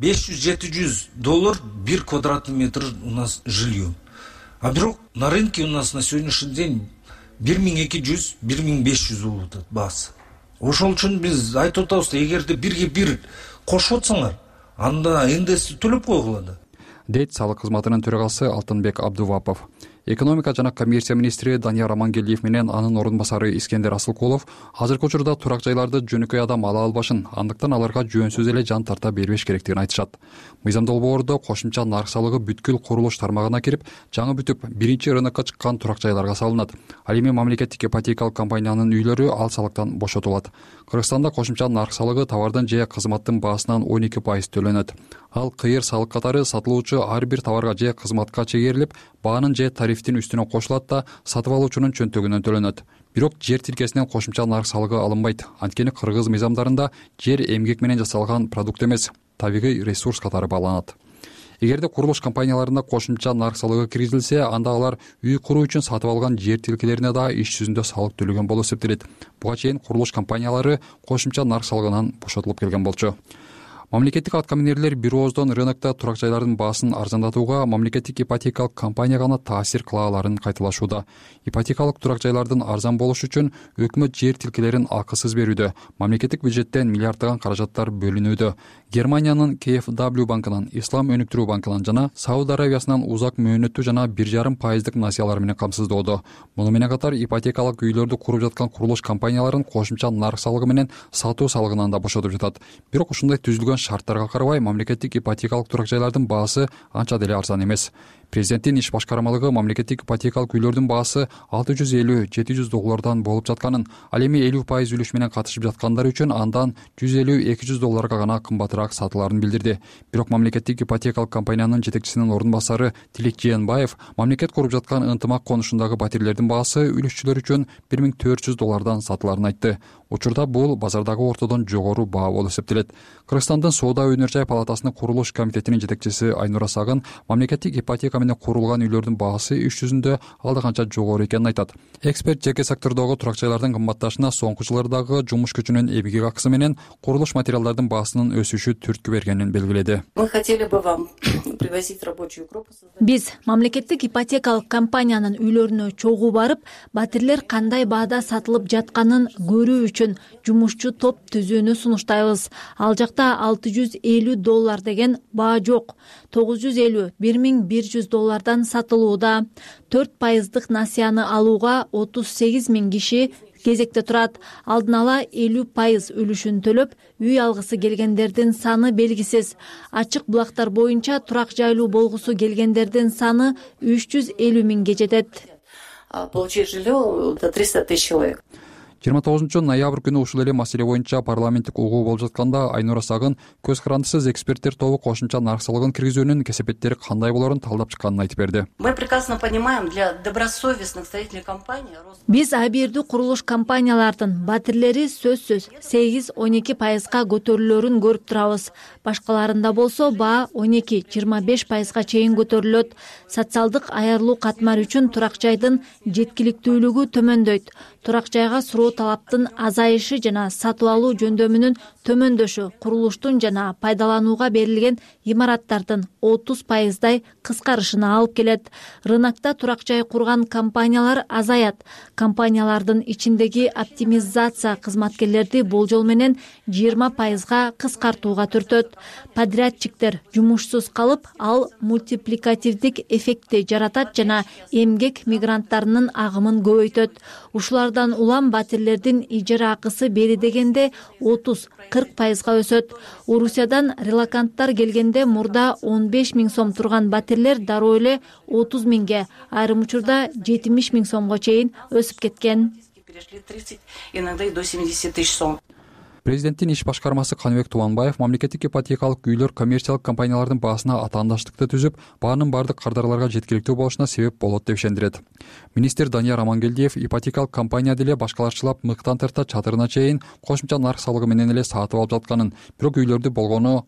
$500-700 1 квадратный метр у нас жилье. А бирок на рынке у нас на сегодняшний день 1200-1500 болуп атат баасы. Ошол үчүн биз айтып атабыз, эгерде бирге бир кошуп атсаңар, анда НДС төлөп койгула да. Дейт салык кызматынын төрагасы Алтынбек Абдувапов. Экономика жана коммерция министри Данияр Амангелдиев менен анын орун басары Искендер Асылкулов азыркы учурда турак жайларды жөнөкөй адам ала албашын, андыктан аларга жөнсүз эле жан тарта бербеш керектигин айтышат. Мыйзам долбоордо кошумча нарк салыгы бүткүл курулуш тармагына кирип, жаңы бүтүп биринчи рынокко чыккан турак жайларга салынат. Ал эми мамлекеттик ипотекалык компаниянын үйлөрү ал салыктан бошотулат. Кыргызстанда кошумча нарк салыгы товардын же кызматтын баасынан 12% төлөнөт. Ал кыйыр салык катары сатылуучу ар бир товарга же кызматка чегерилип, баанын же тарифтин үстүнө кошулат да сатып алуучунун чөнтөгүнөн төлөнөт. Бирок жер тилкесинен кошумча нарк салыгы алынбайт. Анткени кыргыз мыйзамдарында жер эмгек менен жасалган продукт эмес, табигый ресурс катары бааланат. эгерде курулуш компанияларына кошумча нарк салыгы киргизилсе, анда алар үй куруу үчүн сатып алган жер тилкелерине да иш жүзүндө салык төлөгөн болуп эсептелет. Буга чейин курулуш компаниялары кошумча нарк салыгынан бошотулуп келген болчу. Мамлекеттик аткаминерлер бир ооздон рынокто турак жайлардын баасын арзандатууга мамлекеттик ипотекалык компания гана таасир кыла аларын кайталашууда. Ипотекалык турак жайлардын арзан болушу үчүн өкмөт жер тилкелерин акысыз берүүдө, мамлекеттик бюджеттен миллиарддаган каражаттар бөлүнүүдө. Германиянын KfW банкынан, Ислам өнүктүрүү банкынан жана Сауд Аравиясынан узак мөөнөттүү жана 1,5% насыялар менен камсыздоодо. Муну менен катар ипотекалык үйлөрдү куруп жаткан курулуш компанияларын кошумча нарк салыгы менен сатуу салыгынан да бошотуп жатат. Бирок ушундай түзүлгөн шарттарга карабай мамлекеттик ипотекалык турак жайлардын баасы анча деле арзан эмес. Президенттин иш башкармалыгы мамлекеттик ипотекалык үйлөрдүн баасы $650-700 болуп жатканын, ал эми 50% үлүш менен катышып жаткандар үчүн андан $150-200 гана кымбатыраак сатыларын билдирди. Бирок мамлекеттик ипотекалык компаниянын жетекчисинин ордун басары Тилек Жээнбаев мамлекет куруп жаткан ынтымак конушундагы батирлердин баасы үлүшчүлөр үчүн $1,400 сатыларын айтты. Учурда бул базардагы ортодон жогору баа болуп эсептелет. Кыргызстандын Соода өнөр жай палатасынын курулуш комитетинин жетекчиси Айнура Сагын мамлекеттик ипотека менен курулган үйлөрдүн баасы иш жүзүндө алда канча жогору экенин айтат. Эксперт жеке сектордогу турак жайлардын кымбатташына соңку жылдардагы жумуш күчүнүн эмгек акысы менен курулуш материалдардын баасынын өсүшү түрткү бергенин белгиледи. Биз мамлекеттик ипотекалык компаниянын үйлөрүнө чогуу барып, батирлер кандай баада сатылып жатканын көрүү үчүн жумушчу топ түзүүнү сунуштайбыз. Ал жакта $650 деген баа жок. $950-$1,100 сатылууда. 4% насыяны алууга 38 000 киши кезекте турат. Алдын ала 50% үлүшүн төлөп, үй алгысы келгендердин саны белгисиз. Ачык булактар боюнча турак жайлуу болгусу келгендердин саны 350 000 жетет. Получить жилье до 300 000 человек. 29 ноябрь күнү ушул эле маселе боюнча парламенттик угуу болуп жатканда Айнура Сагын көз карандысыз эксперттер тобу кошумча нарк салыгын киргизүүнүн кесепеттери кандай болорун талдап чыкканын айтып берди. Мы прекрасно понимаем, для добросовестных строительных компаний биз абийирдүү курулуш компаниялардын батирлери сөзсүз 8-12% көтөрүлөрүн көрүп турабыз. Башкаларында болсо баа 12-25% чейин көтөрүлөт. Социалдык аярлуу катмар үчүн турак жайдын жеткиликтүүлүгү төмөндөйт. Турак жайга суроо талаптын азайышы жана сатып алуу жөндөмүнүн төмөндөшү курулуштун жана пайдаланууга берилген имараттардын 30%дай кыскарышына алып келет. Рынокто турак жай курган компаниялар азаят. Компаниялардын ичиндеги оптимизация кызматкерлерди болжол менен 20%га кыскартууга түртөт. Подрядчиктер жумушсуз калып, ал мультипликативдик эффектти жаратат жана эмгек мигранттарынын агымын көбөйтөт. Ушулардан улам батирлердин ижара акысы бери дегенде 30-40%га өсөт. Орусиядан релоканттар келгенде мурда 15 000 сом турган батирлер дароо эле 30 000ге, айрым учурда 70 000 сомго чейин өсүп кеткен. Перешли 30, иногда и до 70 000 сом. Президенттин иш башкармасы Каныбек Тубанбаев мамлекеттик ипотекалык үйлөр коммерциялык компаниялардын баасына атаандаштыкты түзүп, баанын бардык кардарларга жеткиликтүү болушуна себеп болот деп ишендирет. Министр Данияр Амангелдиев ипотекалык компания деле башкаларчылап мыктан тарта чатырына чейин кошумча нарк салыгы менен эле сатып алып жатканын, бирок үйлөрдү болгону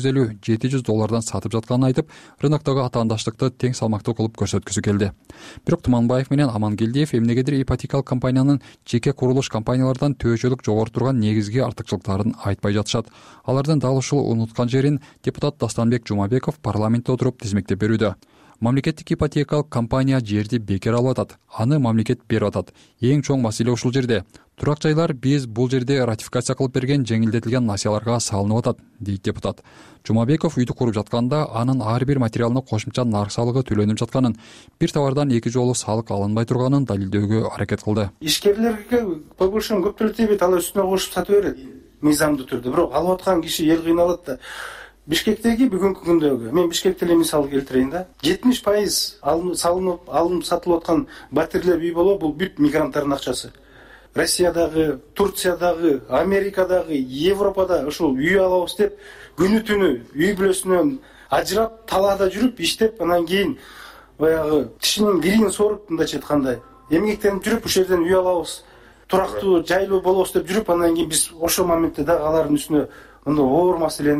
$650-700 сатып жатканын айтып, рыноктогу атаандаштыкты тең салмактуу кылып көрсөткүсү келди. Бирок Туманбаев менен Амангелдиев эмнегедир ипотекалык компаниянын жеке курулуш компаниялардан төбөчөлүк жогору турган негизги артыкчылыктарын айтпай жатышат. Алардын дал ушул унуткан жерин депутат Дастанбек Жумабеков парламентте отуруп тизмектеп берүүдө. Мамлекеттик ипотекалык компания жерди бекер алып атат, аны мамлекет берип атат. Эң чоң маселе ушул жерде. Турак жайлар биз бул жерде ратификация кылып берген жеңилдетилген насыяларга салынып атат, дейт депутат. Жумабеков үйдү куруп жатканда анын ар бир материалына кошумча нарк салыгы төлөнүп жатканын, бир товардан эки жолу салык алынбай турганын далилдөөгө аракет кылды. Ишкерлерге побольше көп төлөйт дейт, ал үстүнө кошуп сатып берет мыйзамдуу түрдө. Бирок алып аткан киши эл кыйналат да. Бишкектеги бүгүнкү күндөгү мен Бишкекте эле мисал келтирейин да. 70% алынып сатылып аткан батирлер үй болобу, бул бүт мигранттардын акчасы. Россиядагы, Турциядагы, Америкадагы, Европада ушул үй алабыз деп күнү түнү үй бүлөсүнөн ажырап, талаада жүрүп, иштеп, анан кийин баягы тишинин кирин соруп, мындайча айтканда, эмгектенип жүрүп, ушул жерден үй алабыз, турактуу, жайлуу болобуз деп жүрүп, анан кийин биз ошол моментте дагы алардын үстүнө мындай оор маселени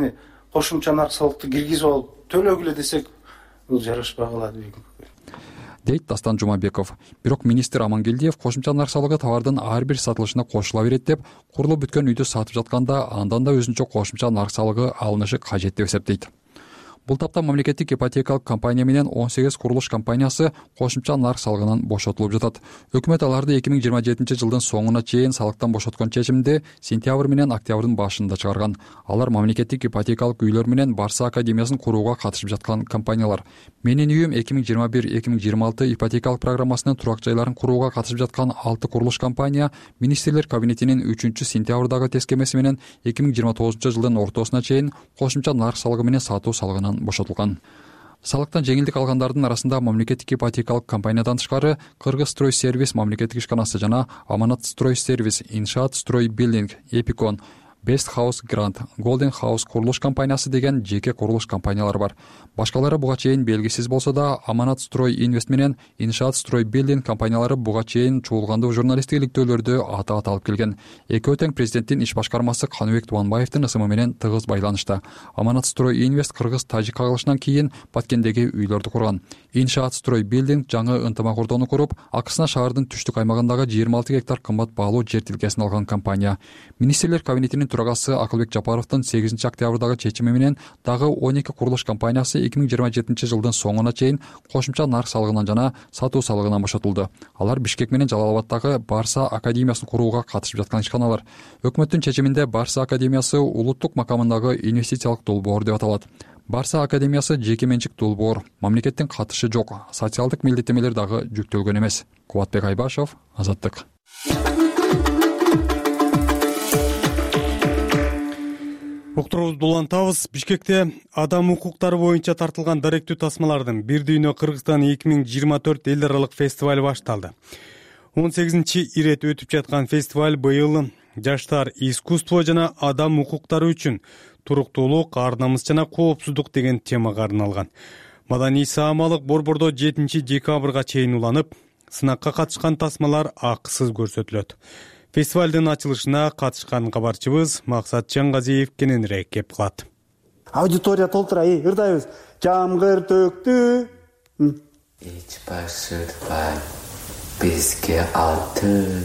кошумча нарк салыкты киргизип алып төлөгүлө десек, бул жарашпай калат дейт Дастан Жумабеков. Бирок министр Амангелдиев кошумча нарк салыгы товардын ар бир сатылышына кошула берет деп, курулуп бүткөн үйдү сатып жатканда андан да өзүнчө кошумча нарк салыгы алынышы кажет деп эсептейт. Бул тапта мамлекеттик ипотекалык компания менен 18 курулуш компаниясы кошумча нарк салыгынан бошотулуп жатат. Өкмөт аларды 2027 жылдын соңуна чейин салыктан бошоткон чечимди сентябрь менен октябрдын башында чыгарган. Алар мамлекеттик ипотекалык үйлөр менен Барса академиясын курууга катышып жаткан компаниялар. Менин үйүм 2021-2026 ипотекалык программасынын турак жайларын курууга катышып жаткан 6 курулуш компания министрлер кабинетинин 3-сентябрдагы тескемеси менен 2029 жылдын ортосуна чейин кошумча нарк салыгы менен сатуу салыгынан бошотулган. Салыктан жеңилдик алгандардын арасында мамлекеттик ипотекалык компаниядан тышкары Кыргызстройсервис мамлекеттик ишканасы жана Аманатстройсервис, Иншаатстройбилдинг, Эпикон, Best House Grant, Golden House курулуш компаниясы деген жеке курулуш компаниялар бар. Башкалары буга чейин белгисиз болсо да, Аманатстрой Инвест менен Иншаатстройбилдинг компаниялары буга чейин чуулгандуу журналисттик иликтөөлөрдө ата алып келген. Экөө тең президенттин иш башкармасы Каныбек Туанбаевдин ысымы менен тыгыз байланышта. Аманатстрой Инвест кыргыз-тажик кагылышынан кийин Баткендеги үйлөрдү курган. Иншаатстройбилдинг жаңы ынтымак ордону куруп, акысына шаардын түштүк аймагындагы 26 гектар кымбат баалуу жер тилкесин алган компания. Министрлер кабинетинин төрагасы Акылбек Жапаровдун 8 октябрдагы чечими менен дагы 12 курулуш компаниясы 2027 жылдын соңуна чейин кошумча нарк салыгынан жана сатуу салыгынан бошотулду. Алар Бишкек менен Жалал Абаддагы Барса академиясын курууга катышып жаткан ишканалар. Өкмөттүн чечиминде Барса академиясы улуттук макамындагы инвестициялык долбоор деп аталат. Барса академиясы жеке менчик долбоор, мамлекеттин катышы жок, социалдык милдеттемелер дагы жүктөлгөн эмес. Кубатбек Айбашев, Азаттык. Уктуруубузду улантабыз. Бишкекте адам укуктары боюнча тартылган даректүү тасмалардын Бир дүйнө Кыргызстан 2024 эл аралык фестиваль башталды. 18-чи ирет өтүп жаткан фестиваль быйыл жаштар искусство жана адам укуктары үчүн туруктуулук, ар намыс жана коопсуздук деген темага арналган. Маданий саамалык борбордо 7-декабрга чейин уланып, сынакка катышкан тасмалар акысыз көрсөтүлөт. Фестивалдын ачылышына катышкан кабарчыбыз Максат Жаңгазиев кененирээк кеп калат. Аудитория толтура, ырдайбыз. Жамгыр төктү. Эч башырбай бизге алты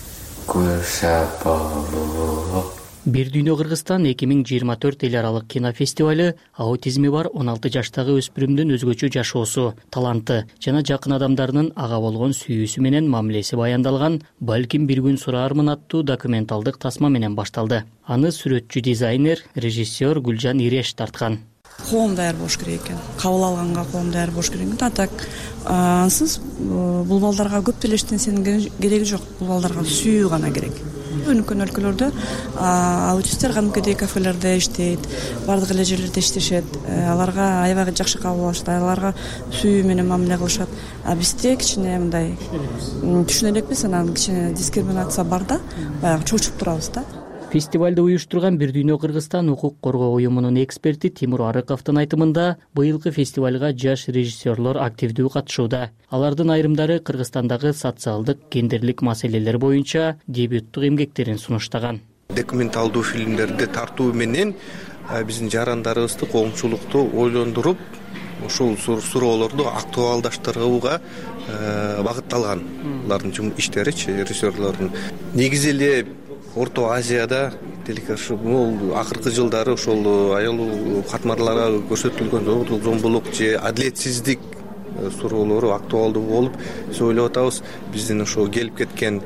көша болуу. Бир дүйнө Кыргызстан 2024 эл аралык кинофестивалы аутизми бар 16 жаштагы өспүрүмдүн өзгөчө жашоосу, таланты жана жакын адамдарынын ага болгон сүйүүсү менен мамилеси баяндалган «Балким бир күн сураармын» аттуу документалдык тасма менен башталды. Аны сүрөтчү дизайнер, режиссер Гүлжан Иреш тарткан. Коом даяр болуш керек экен. Кабыл алганга коом даяр болуш керек экен. Так ансыз бул балдарга көп деле эчтенесенин кереги жок. Бул балдарга сүйүү гана керек. Өнүккөн өлкөлөрдө аутисттер кадимкидей кафелерде иштейт, бардык эле жерлерде иштешет. Аларга аябай жакшы кабыл алышат, аларга сүйүү менен мамиле кылышат. А бизде кичине мындай түшүнө элекпиз, анан кичине дискриминация бар да, баягы чочуп турабыз да. Фестивалды уюштурган Бир дүйнө Кыргызстан укук коргоо уюмунун эксперти Тимур Арыковдун айтымында, быйылкы фестивалга жаш режиссерлор активдүү катышууда. Алардын айрымдары Кыргызстандагы социалдык, гендерлик маселелер боюнча дебюттук эмгектерин сунуштаган. Документалдуу фильмдерди тартуу менен биздин жарандарыбызды, коомчулукту ойлондуруп, ушул суроолорду актуалдаштырууга багытталган. Алардын иштеричи, режиссерлордун негизи эле Орто Азияда бул акыркы жылдары ошол аял катмарларга көрсөтүлгөн зомбулук же адилетсиздик суроолору актуалдуу болуп, биз ойлоп атабыз, биздин ошо келип кеткен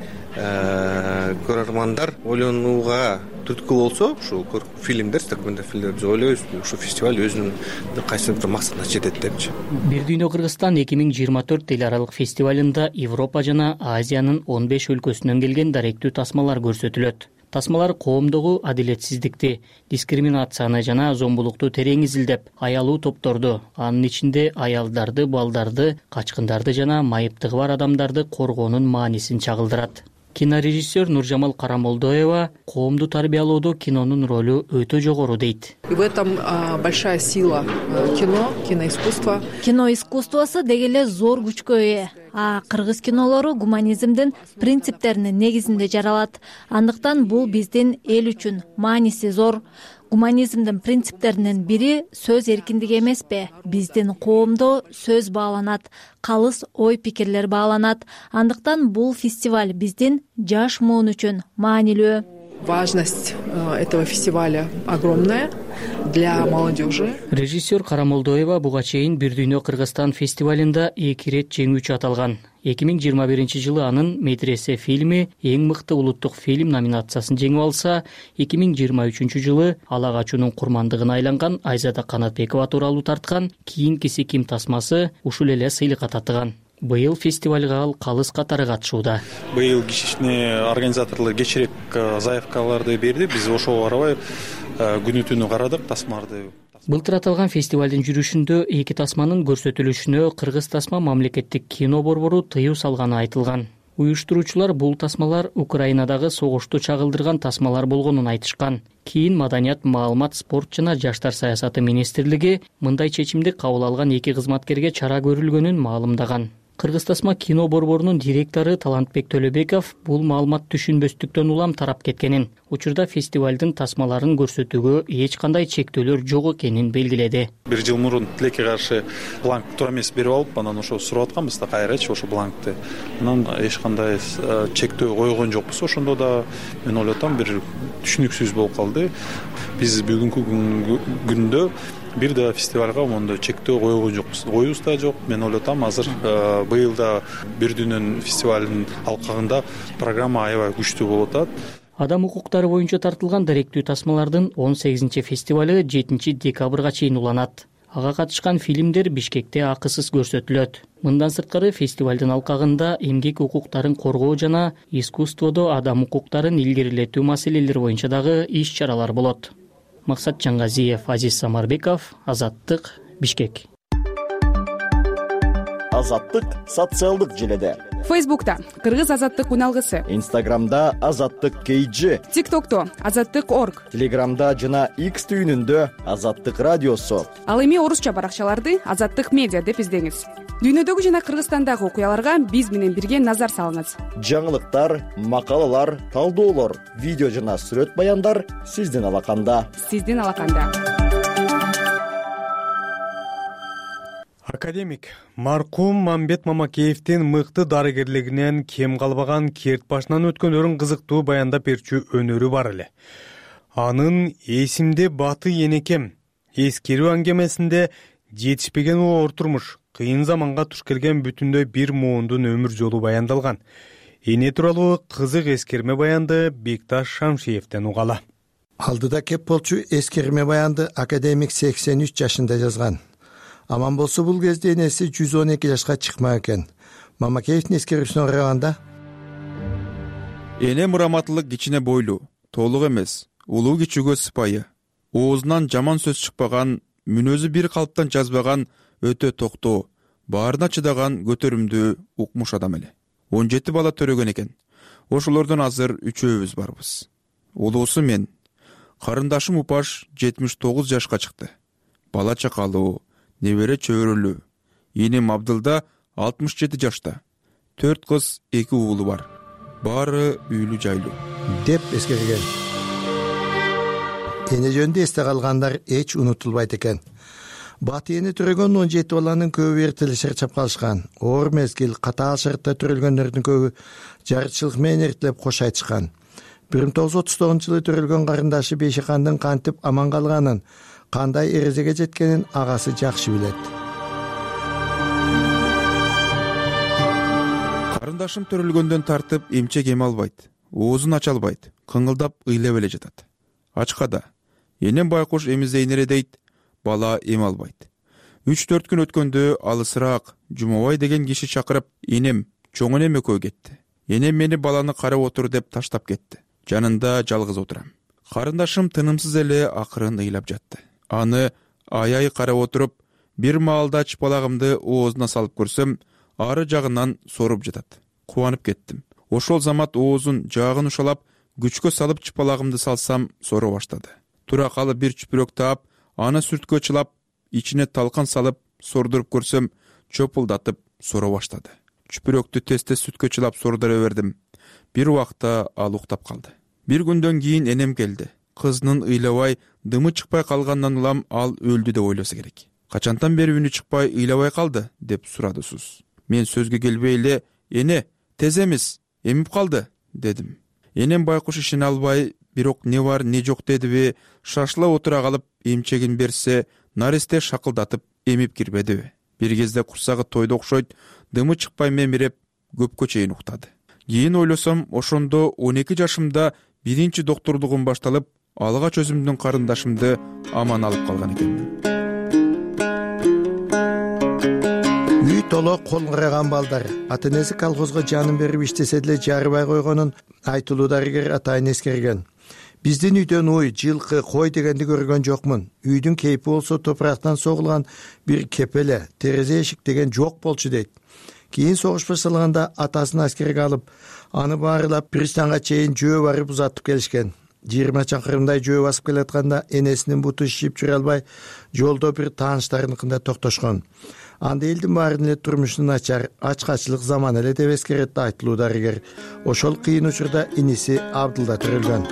көрөрмандар ойлонууга түрткү болсо, ушул фильмдер, документалдык фильмдерди ойлойбуз, ушу фестиваль өзүнүн кайсы бир максатына жетет депчи. Бир дүйнө Кыргызстан 2024 эл аралык фестивалында Европа жана Азиянын 15 өлкөсүнөн келген даректүү тасмалар көрсөтүлөт. Тасмалар коомдогу адилетсиздикти, дискриминацияны жана зомбулукту терең изилдеп, аялуу топторду, анын ичинде аялдарды, балдарды, качкындарды жана майыптыгы бар адамдарды коргоонун маанисин чагылдырат. Кинорежиссер Нуржамал Карамолдоева коомду тарбиялоодо кинонун ролу өтө жогору дейт. И в этом большая сила киноискусства. Кино искусствосы дегеле зор күчкө ээ. Кыргыз кинолору гуманизмдин принциптеринин негизинде жаралат. Андыктан бул биздин эл үчүн мааниси зор. Гуманизмдин принциптеринин бири сөз эркиндиги эмеспи? Биздин коомдо сөз бааланат, калыс ой пикирлер бааланат. Андыктан бул фестиваль биздин жаш муун үчүн маанилүү. Важность этого фестиваля огромная для молодежи. Режиссер Карамолдоева буга чейин Бир дүйнө Кыргызстан фестивалында 2 рет жеңүүчү аталган. 2021 жылы анын Медресе фильми эң мыкты улуттук фильм номинациясын жеңип алса, 2023 жылы Ала качуунун курмандыгына айланган Айзада Канатбекова тууралуу тарткан Кийинкиси ким тасмасы ушул эле сыйлыкка татыган. Быйыл фестивалга ал калыс катары катышууда. Быйыл кичине организаторлор кечирээк заявкаларды берди. Биз ошого карабай күнү түнү карадык тасмаларды. Былтыр аталган фестивалдын жүрүшүндө 2 тасманын көрсөтүлүшүнө Кыргыз тасма мамлекеттик кино борбору тыюу салганы айтылган. Уюштуруучулар бул тасмалар Украинадагы согушту чагылдырган тасмалар болгонун айтышкан. Кийин Маданият, маалымат, спорт жана жаштар саясаты министрлиги мындай чечимди кабыл алган 2 кызматкерге чара көрүлгөнүн маалымдаган. Кыргыз тасма кино борборунун директору Талантбек Төлөбеков бул маалымат түшүнбөстүктөн улам тарап кеткенин, учурда фестивалдын тасмаларын көрсөтүүгө эч кандай чектөөлөр жок экенин белгиледи. Бир жыл мурун тилекке каршы бланк туура эмес берип алып, анан ошо сурап атканбыз да кайрачы ошо бланкты. Анан эч кандай чектөө койгон жокпуз. Ошондо да мен ойлоп атам бир түшүнүксүз болуп калды. Биз бүгүнкү күндө бир да фестивалга мондой чектөө койгон жокпуз. Коюбуз да жок. Мен ойлоп атам азыр быйыл да Бир дүйнөнүн фестивалынын алкагында программа аябай күчтүү болуп атат. Адам укуктары боюнча тартылган даректүү тасмалардын 18 фестивалы 7 декабрга чейин уланат. Ага катышкан фильмдер Бишкекте акысыз көрсөтүлөт. Мындан сырткары фестивалдын алкагында эмгек укуктарын коргоо жана искусстводо адам укуктарын илгерилетүү маселелери боюнча дагы иш-чаралар болот. Максат Жаңгазиев, Азиз Самарбеков, Азаттык, Бишкек. Азаттык социалдык желеде. Фейсбукта Кыргыз азаттык уналгысы. Инстаграмда Азаттык KG. ТикТокто Азаттык.org. Телеграмда жана X түйүнүндө Азаттык радиосу. Ал эми орусча баракчаларды Азаттык медиа деп издеңиз. Дүйнөдөгү жана Кыргызстандагы окуяларга биз менен бирге назар салыңыз. Жаңылыктар, макалалар, талдоолор, видео жана сүрөт баяндар сиздин алаканда. Сиздин алаканда. Академик маркум Мамбет Мамакеевдин мыкты дарыгерлигинен кем калбаган керт башынан өткөндөрүн кызыктуу баяндап берчү өнөрү бар эле. Анын эсимде баты энекем эскерүү аңгемесинде жетишпеген оор турмуш, кыйын заманга туш келген бүтүндөй бир муундун өмүр жолу баяндалган. Эне тууралуу кызык эскерме баянды Бекташ Шамшиевден угала. Алдыда кеп болчу эскерме баянды академик 83 жашында жазган. Аман болсо бул кезде энеси 112 жашка чыкма экен. Мамакеевдин эскерүүсүнө караганда эне мураматтылык кичине бойлуу, толук эмес, улуу кичүүгө сыпайы, оозунан жаман сөз чыкпаган, мүнөзү бир калыптан жазбаган, өтө токтоо, баарына чыдаган көтөрүмдүү укмуш адам эле. 17 бала төрөгөн экен. Ошолордон азыр 3-өбүз барбыз. Улуусу мен. Карындашым Упаш 79 жашка чыкты. Бала чакалуу, небере чөбөрөлүү. Энем Абдылда 67 жашта. 4 кыз, 2 уулу бар. Баары үйлүү жайлуу деп эскерген. Эне жөнүндө эсте калгандар эч унутулбайт экен. Баты эне төрөгөн 17 баланын көбү эртелешер чапкалышкан. Оор мезгил, катаал шартта төрөлгөндөрдүн көбү жарычылык менен эртелеп кош айтышкан. 1939 жылы төрөлгөн карындашы Бейшикандын кантип аман калганын, кандай эрезеге жеткенин агасы жакшы билет. Карындашым төрөлгөндөн тартып эмчек эме албайт, оозун ача албайт, кыңылдап ыйлап эле жатат. Ачкада энем байкуш эмизейнере дейт, бала эме албайт. 3-4 күн өткөндө алысыраак Жумабай деген киши чакырып, энем чоң энем экөө кетти. Энем мени баланы карап отур деп таштап кетти. Жанында жалгыз отурам. Карындашым тынымсыз эле акырын ыйлап жатты. Аны аяй карап отуруп, бир маалда чыпалагымды оозуна салып көрсөм, ары жагынан соруп жатат. Кубанып кеттим. Ошол замат оозун жагын ушалап, күчкө салып чыпалагымды салсам, сору баштады. Тура калып бир чүпүрөк таап, аны сүрткө чылап, ичине талкан салып, сордуруп көрсөм, чопулдатып сору баштады. Чүпүрөктү тез-тез сүткө чылап сордура бердим. Бир убакта ал уктап калды. Бир күндөн кийин энем келди. кызынын ыйлабай дымы чыкпай калганынан улам ал өлдү деп ойлосо керек. Качантан бери үнү чыкпай ыйлабай калды деп сурады Суз. Мен сөзгө келбей эле эне тез эмес эмип калды дедим. Энем байкуш ишене албай бирок не бар не жок дедиби, шашыла отура калып эмчегин берсе наристе шакылдатып эмип кирбедиби. Бир кезде курсагы тойду окшойт, дымы чыкпай мемиреп көпкө чейин уктады. Кийин ойлосом, ошондо 12 жашымда биринчи докторлугум башталып, алгач өзүмдүн карындашымды аман алып калган экенмин. Үй толо кол караган балдар. Ата-энеси колхозго жанын берип иштесе деле жарыбай койгонун айтылуу дарыгер атайын эскерген. Биздин үйдөн уй, жылкы, кой дегенди көргөн жокмун. Үйдүн кейпи болсо топурактан согулган бир кепеле, терезе эшик деген жок болчу дейт. Кийин согуш башталганда атасын аскерге алып, аны баарылап пристанга чейин жөө барып узатып келишкен. 20 чакырымдай жөө басып келатканда энесинин буту шишип жүрө албай, жолдо бир тааныштарыныкында токтошкон. Анда элдин баарын эле турмушунун начар, ачкачылык заман эле деп эскеретти айтылуу дарыгер. Ошол кыйын учурда иниси Абдылда төрөлгөн.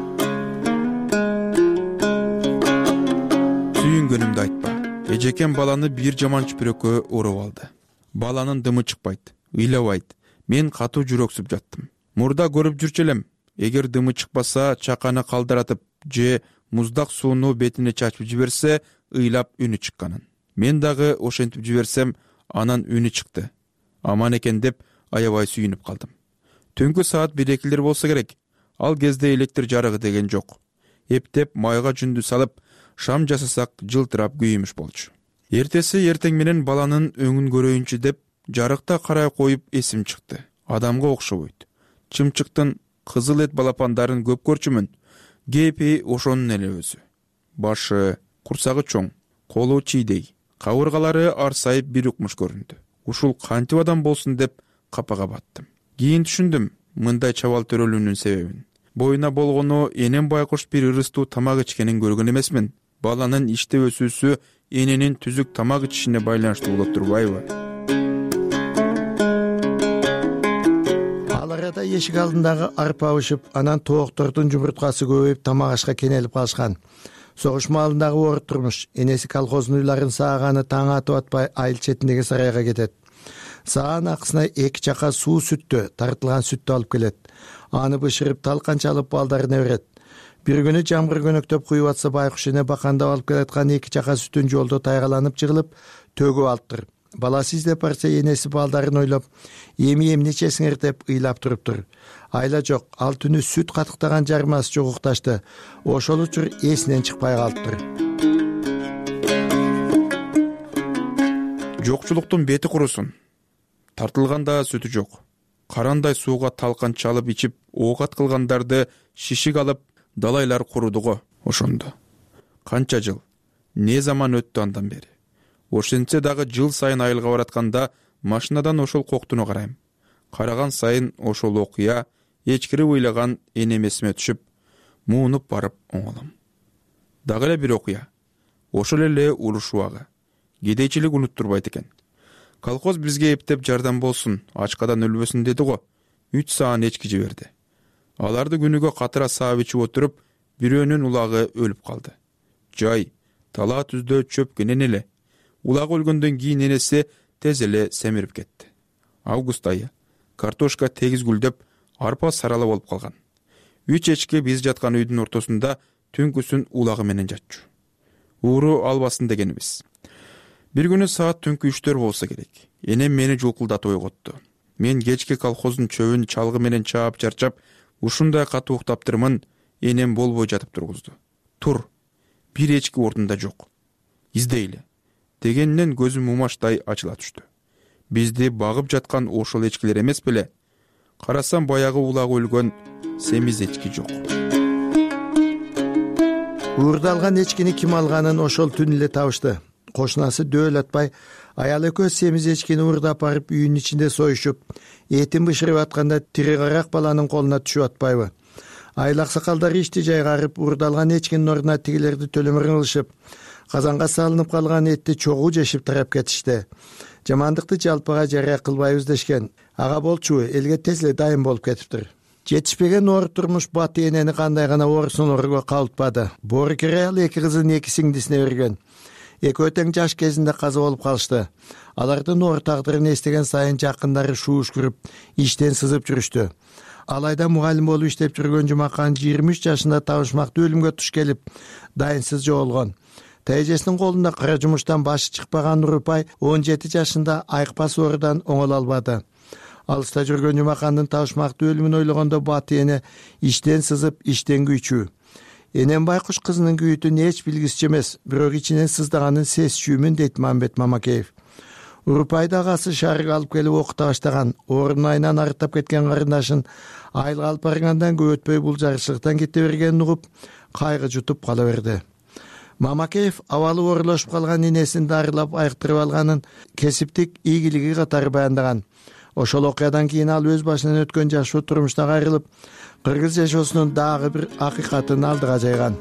Сүйүнгөнүмдү айтпа. Эжекем баланы бир жаман чүпүрөккө уруп алды. Баланын дымы чыкпайт, ыйлабайт. Мен катуу жүрөксүп жаттым. Мурда көрүп жүрчү элем. Эгер дымы чыкпаса, чаканы калдыратып же муздак сууну бетине чачып жиберсе, ыйлап үнү чыкканын. Мен дагы ошентип жиберсем, анан үнү чыкты. Аман экен деп аябай сүйүнүп калдым. Түнкү саат 1-2 болсо керек. Ал кезде электр жарыгы деген жок. Эптеп майга жүндү салып, шам жасасак жылтырап күйүмүш болчу. Эртеси эртең менен баланын өңүн көрөйүнчү деп жарыкта карай коюп эсим чыкты. Адамга окшобойт. Чымчыктын кызыл эт балапандарын көп көрчүмүн. Кепи ошонун эле өзү. Башы, курсагы чоң, колу чийдей, кабыргалары арсайып бир укмуш көрүндү. Ушул кантип адам болсун деп капага баттым. Кийин түшүндүм мындай чабал төрөлүүнүн себебин. Боюна болгону энем байкуш бир ырыстуу тамак ичкенин көргөн эмесмин. Баланын иштеп өсүүсү эненин түзүк тамак ичишине байланыштуу болот турбайбы? Ал арада эшик алдындагы арпа ушуп, анан тооктордун жумурткасы көбөйүп тамак ашка кенелип калышкан. Согуш маалындагы оор турмуш. Энеси колхоздун уйларын сааганы таң атып атпай айыл четиндеги сарайга кетет. Саан акысына 2 чака суу сүттө, тартылган сүттү алып келет. Аны бышырып талканча алып балдарына берет. Бир күнү жамгыр көнөктөп куюп атса байкуш эне бакандап алып келаткан 2 чака сүтүн жолдо тайгаланып жыгылып, төгүп алыптыр. Баласы издеп барса энеси балдарын ойлоп, эми эмне ичесиңер деп ыйлап туруптур. Айла жок, ал түнү сүт катыктаган жармасы жок укташты. Ошол учур эсинен чыкпай калыптыр. Жокчулуктун бети курусун. Тартылганда сүтү жок. Карандай сууга талкан чалып ичип, оокат кылгандарды шишик алып, далайлар курудуго ошондо. Канча жыл, не заман өттү андан бери. Ошентсе дагы жыл сайын айылга баратканда машинадан ошол коктуну карайм. Караган сайын ошол окуя, эчкирип ыйлаган энем эсиме түшүп, муунуп барып оңолом. Дагы эле бир окуя. Ошол эле уруш убагы. Кедейчилик унуттурбайт экен. Колхоз бизге эптеп жардам болсун, ачкадан өлбөсүн деди го. 3 саан эчки жиберди. Аларды күнүгө катыра саап ичип отуруп, бирөөнүн улагы өлүп калды. Жай, талаа түздө чөп кенен эле. Улагы өлгөндөн кийин энеси тез эле семирип кетти. Август айы. Картошка тегиз гүлдөп, арпа сарала болуп калган. 3 эчки биз жаткан үйдүн ортосунда түнкүсүн улагы менен жатчу. Ууру албасын дегенбиз. Бир күнү саат түнкү 3 болсо керек. Энем мени жулкулдатып ойготту. Мен кечки колхоздун чөбүн чалгы менен чаап чарчап, ушундай катуу уктаптырмын, энем болбой жатып тургузду. Тур, бир эчки ордунда жок. Издейли. Дегеннен көзүм умаштай ачыла түштү. Бизди багып жаткан ошол эчкилер эмес беле? Карасам баягы улагы өлгөн семиз эчки жок. Уурдалган эчкини ким алганын ошол түн эле табышты. Кошунасы дөөл атпай, аял экөө семиз эчкини уурдап барып үйүнүн ичинде союшуп, этин бышырып атканда тири карак баланын колуна түшүп атпайбы? Айыл аксакалдары ишти жайгарып, уурдалган эчкинин ордуна тигилерди төлөмөр кылышып, казанга салынып калган этти чогуу жешип тарап кетишти. Жамандыкты жалпыга жарыя кылбайбыз дешкен. Ага болчу, элге тез эле дайым болуп кетиптир. жетишпеген оор турмуш бат энени кандай гана оорсунорго калтпады. Боорукер аял 2 кызын 2 сиңдисине берген. Экөө тең жаш кезинде каза болуп калышты. Алардын оор тагдырын эстеген сайын жакындары шууш күрүп, иштен сызып жүрүштү. Алайда мугалим болуп иштеп жүргөн Жумакан 23 жашында табышмактуу өлүмгө туш келип, дайынсыз жоголгон. Тайжесинин колунда кара жумуштан башы чыкпаган Нурупай 17 жашында айыкпас оорудан оңоло албады. Алыста жүргөн Жумакандын табышмактуу өлүмүн ойлогондо баты эне иштен сызып, иштен күйчү. Энем байкуш кызынын күйүтүн эч билгисчи эмес, бирок ичинен сыздаганын сезчүмүн дейт Мамбет Мамакеев. Урупайды агасы шаарга алып келип окута баштаган, ордун айынан арыттап кеткен карындашын айылга алып баргандан көп өтпөй бул жарышлыктан кете бергенин угуп, кайгы жутуп кала берди. Мамакеев абалы оорулашып калган энесин дарылап айыктырып алганын кесиптик ийгилиги катары баяндаган. Ошол окуядан кийин ал өз башынан өткөн жашоо турмуштан айрылып, кыргыз жашоосунун дагы бир акыйкатын алдыга жайган.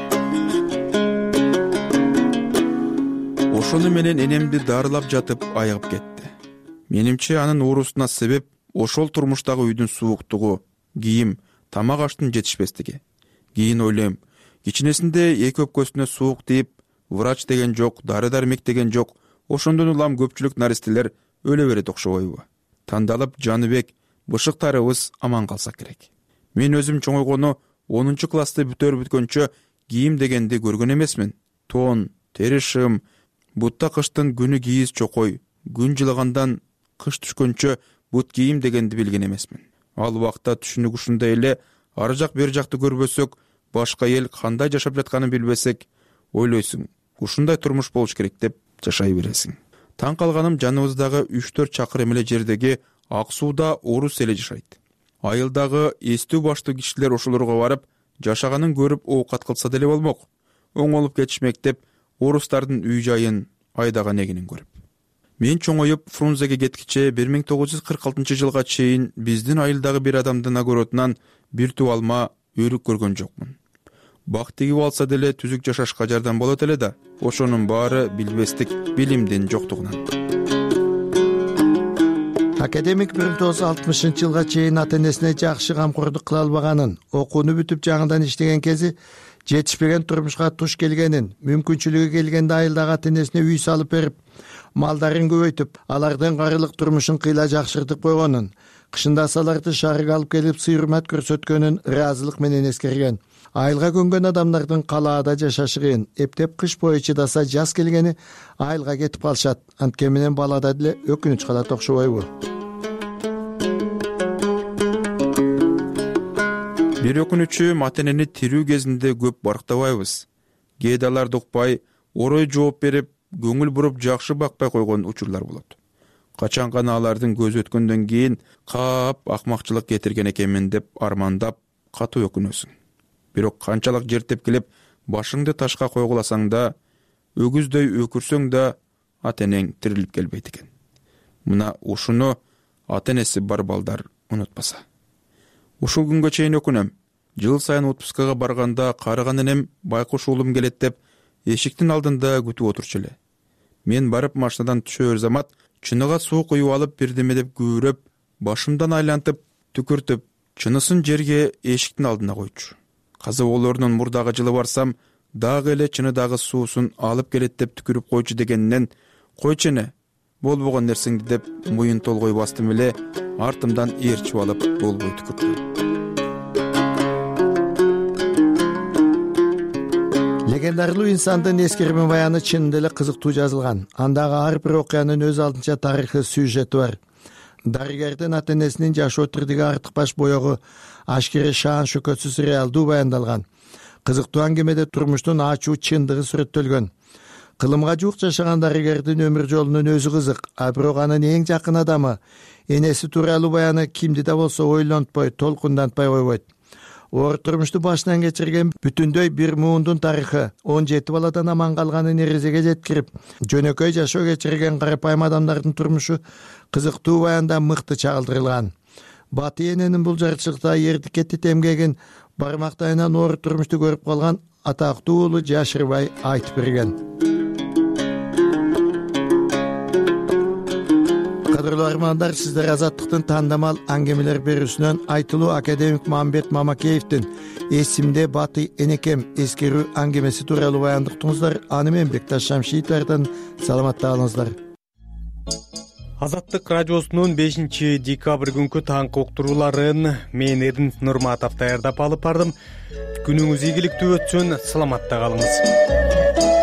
Ошону менен энемди дарылап жатып айыгып кетти. Менимче анын оорусуна себеп ошол турмуштагы үйдүн сууктугу, кийим, тамак аштын жетишпестиги. Кийин ойлойм, кичинесинде эки өпкөсүнө суук тийип, врач деген жок, дары-дармек деген жок. Ошондон улам көпчүлүк наристелер өлө берет окшобойбу? Тандалып Жаныбек, бышыктарыбыз аман калса керек. Мен өзүм чоңойгону 10 классты бүткөнчө кийим дегенди көргөн эмесмин. Тон, тери шым, бутта кыштын күнү кийиз чокой, күн жылагандан кыш түшкөнчө бут кийим дегенди билген эмесмин. Ал убакта түшүнүк ушундай эле, ар жак бер жакты көрбөсөк, башка эл кандай жашап жатканын билбесек, ойлойсуң, ушундай турмуш болуш керек деп жашай бересиң. Таң калганым жаныбыздагы 3-4 чакырым эле жердеги Ак сууда орус эле жашайт. Айылдагы эстүү баштуу кишилер ошолорго барып, жашаганын көрүп оокат кылса деле болмок. Оңолуп кетишмек деп орустардын үй жайын, айдаган эгинин көрүп. Мен чоңоюп Фрунзеге кеткиче 1946 жылга чейин биздин айылдагы бир адамдын огородунан бир туу алма, өрүк көргөн жокмун. Бак тигип алса деле түзүк жашашка жардам болот эле да. Ошонун баары билбестик, билимдин жоктугунан. Академик 1960-жылга чейин ата-энесине жакшы камкордук кыла албаганын, окууну бүтүп жаңыдан иштеген кези жетишпеген турмушка туш келгенин, мүмкүнчүлүгү келгенде айылдагы ата-энесине үй салып берип, малдарын көбөйтүп, алардын карылык турмушун кыйла жакшыртып койгонун, кышында аларды шаарга алып келип сый-урмат көрсөткөнүн ыраазылык менен эскерген. Айылга көнгөн адамдардын калаада жашашы кыйын, эптеп кыш бою чыдаса жаз келгени айылга кетип калышат. Анткени менен балада деле өкүнүч калат окшобойбу? Бир өкүнүчү ата-энени тирүү кезинде көп барктабайбыз. Кээде аларды укпай, орой жооп берип, көңүл буруп жакшы бакпай койгон учурлар болот. Качан гана алардын көзү өткөндөн кийин каап акмакчылык кетирген экенмин деп армандап, катуу өкүнөсүң. Бирок канчалык жер тепкилеп, башыңды ташка койгуласаң да, өгүздөй өкүрсөң да, ата-энең тирилип келбейт экен. Мына ушуну ата-энеси бар балдар унутпаса. Ушул күнгө чейин өкүнөм. Жыл сайын отпускага барганда карыган энем байкуш уулум келет деп эшиктин алдында күтүп отурчу эле. Мен барып машинадан түшөр замат чыныга суу куюп алып бирдеме деп күбүрөп, башымдан айлантып, түкүртүп, чынысын жерге эшиктин алдына койчу. Каза болорунун мурдагы жылы барсам, дагы эле чыныдагы суусун алып келет деп түкүрүп койчу дегенинен, койчене, болбогон нерсеңди деп муйун толгой бастым эле, артымдан ээрчип алып болбой түкүрдү. Легендарлуу инсандын эскерме баяны чынында эле кызыктуу жазылган. Андагы ар бир окуянын өз алдынча тарыхы, сюжети бар. Дарыгердин ата-энесинин жашоо тирдиги артыкбаш боёгу ашкере шаан шөкөтсүз реалдуу баяндалган. Кызыктуу аңгемеде турмуштун ачуу чындыгы сүрөттөлгөн. Кылымга жуук жашаган дарыгердин өмүр жолунун өзү кызык, а бирок анын эң жакын адамы, энеси тууралуу баяны кимди да болсо ойлонтпой, толкундантпай койбойт. Оор турмушту башынан кечирген бүтүндөй бир муундун тарыхы 17 баладан аман калганын эрезеге жеткирип, жөнөкөй жашоо кечирген карапайым адамдардын турмушу кызыктуу баянда мыкты чагылдырылган. Баты эненин бул жарчылыкта эрди кетти темгегин бармактайынан оор турмушту көрүп калган атактуу уулу Жашырбай айтып берген. Кадырлуу армандар, сиздер Азаттыктын тандамал аңгемелер берүүсүнөн айтылуу академик Мамбет Мамакеевдин эсимде баты энекем эскерүү аңгемеси тууралуу баяндыктыңыздар. Аны мен Бекташ Шамшиевдин. Саламатта калыңыздар. Азаттык радиосунун 5 декабрь күнкү таңкы уктурууларын мен Эрдин Нурматов даярдап алып бардым. Күнүңүз ийгиликтүү өтсүн, саламатта калыңыз.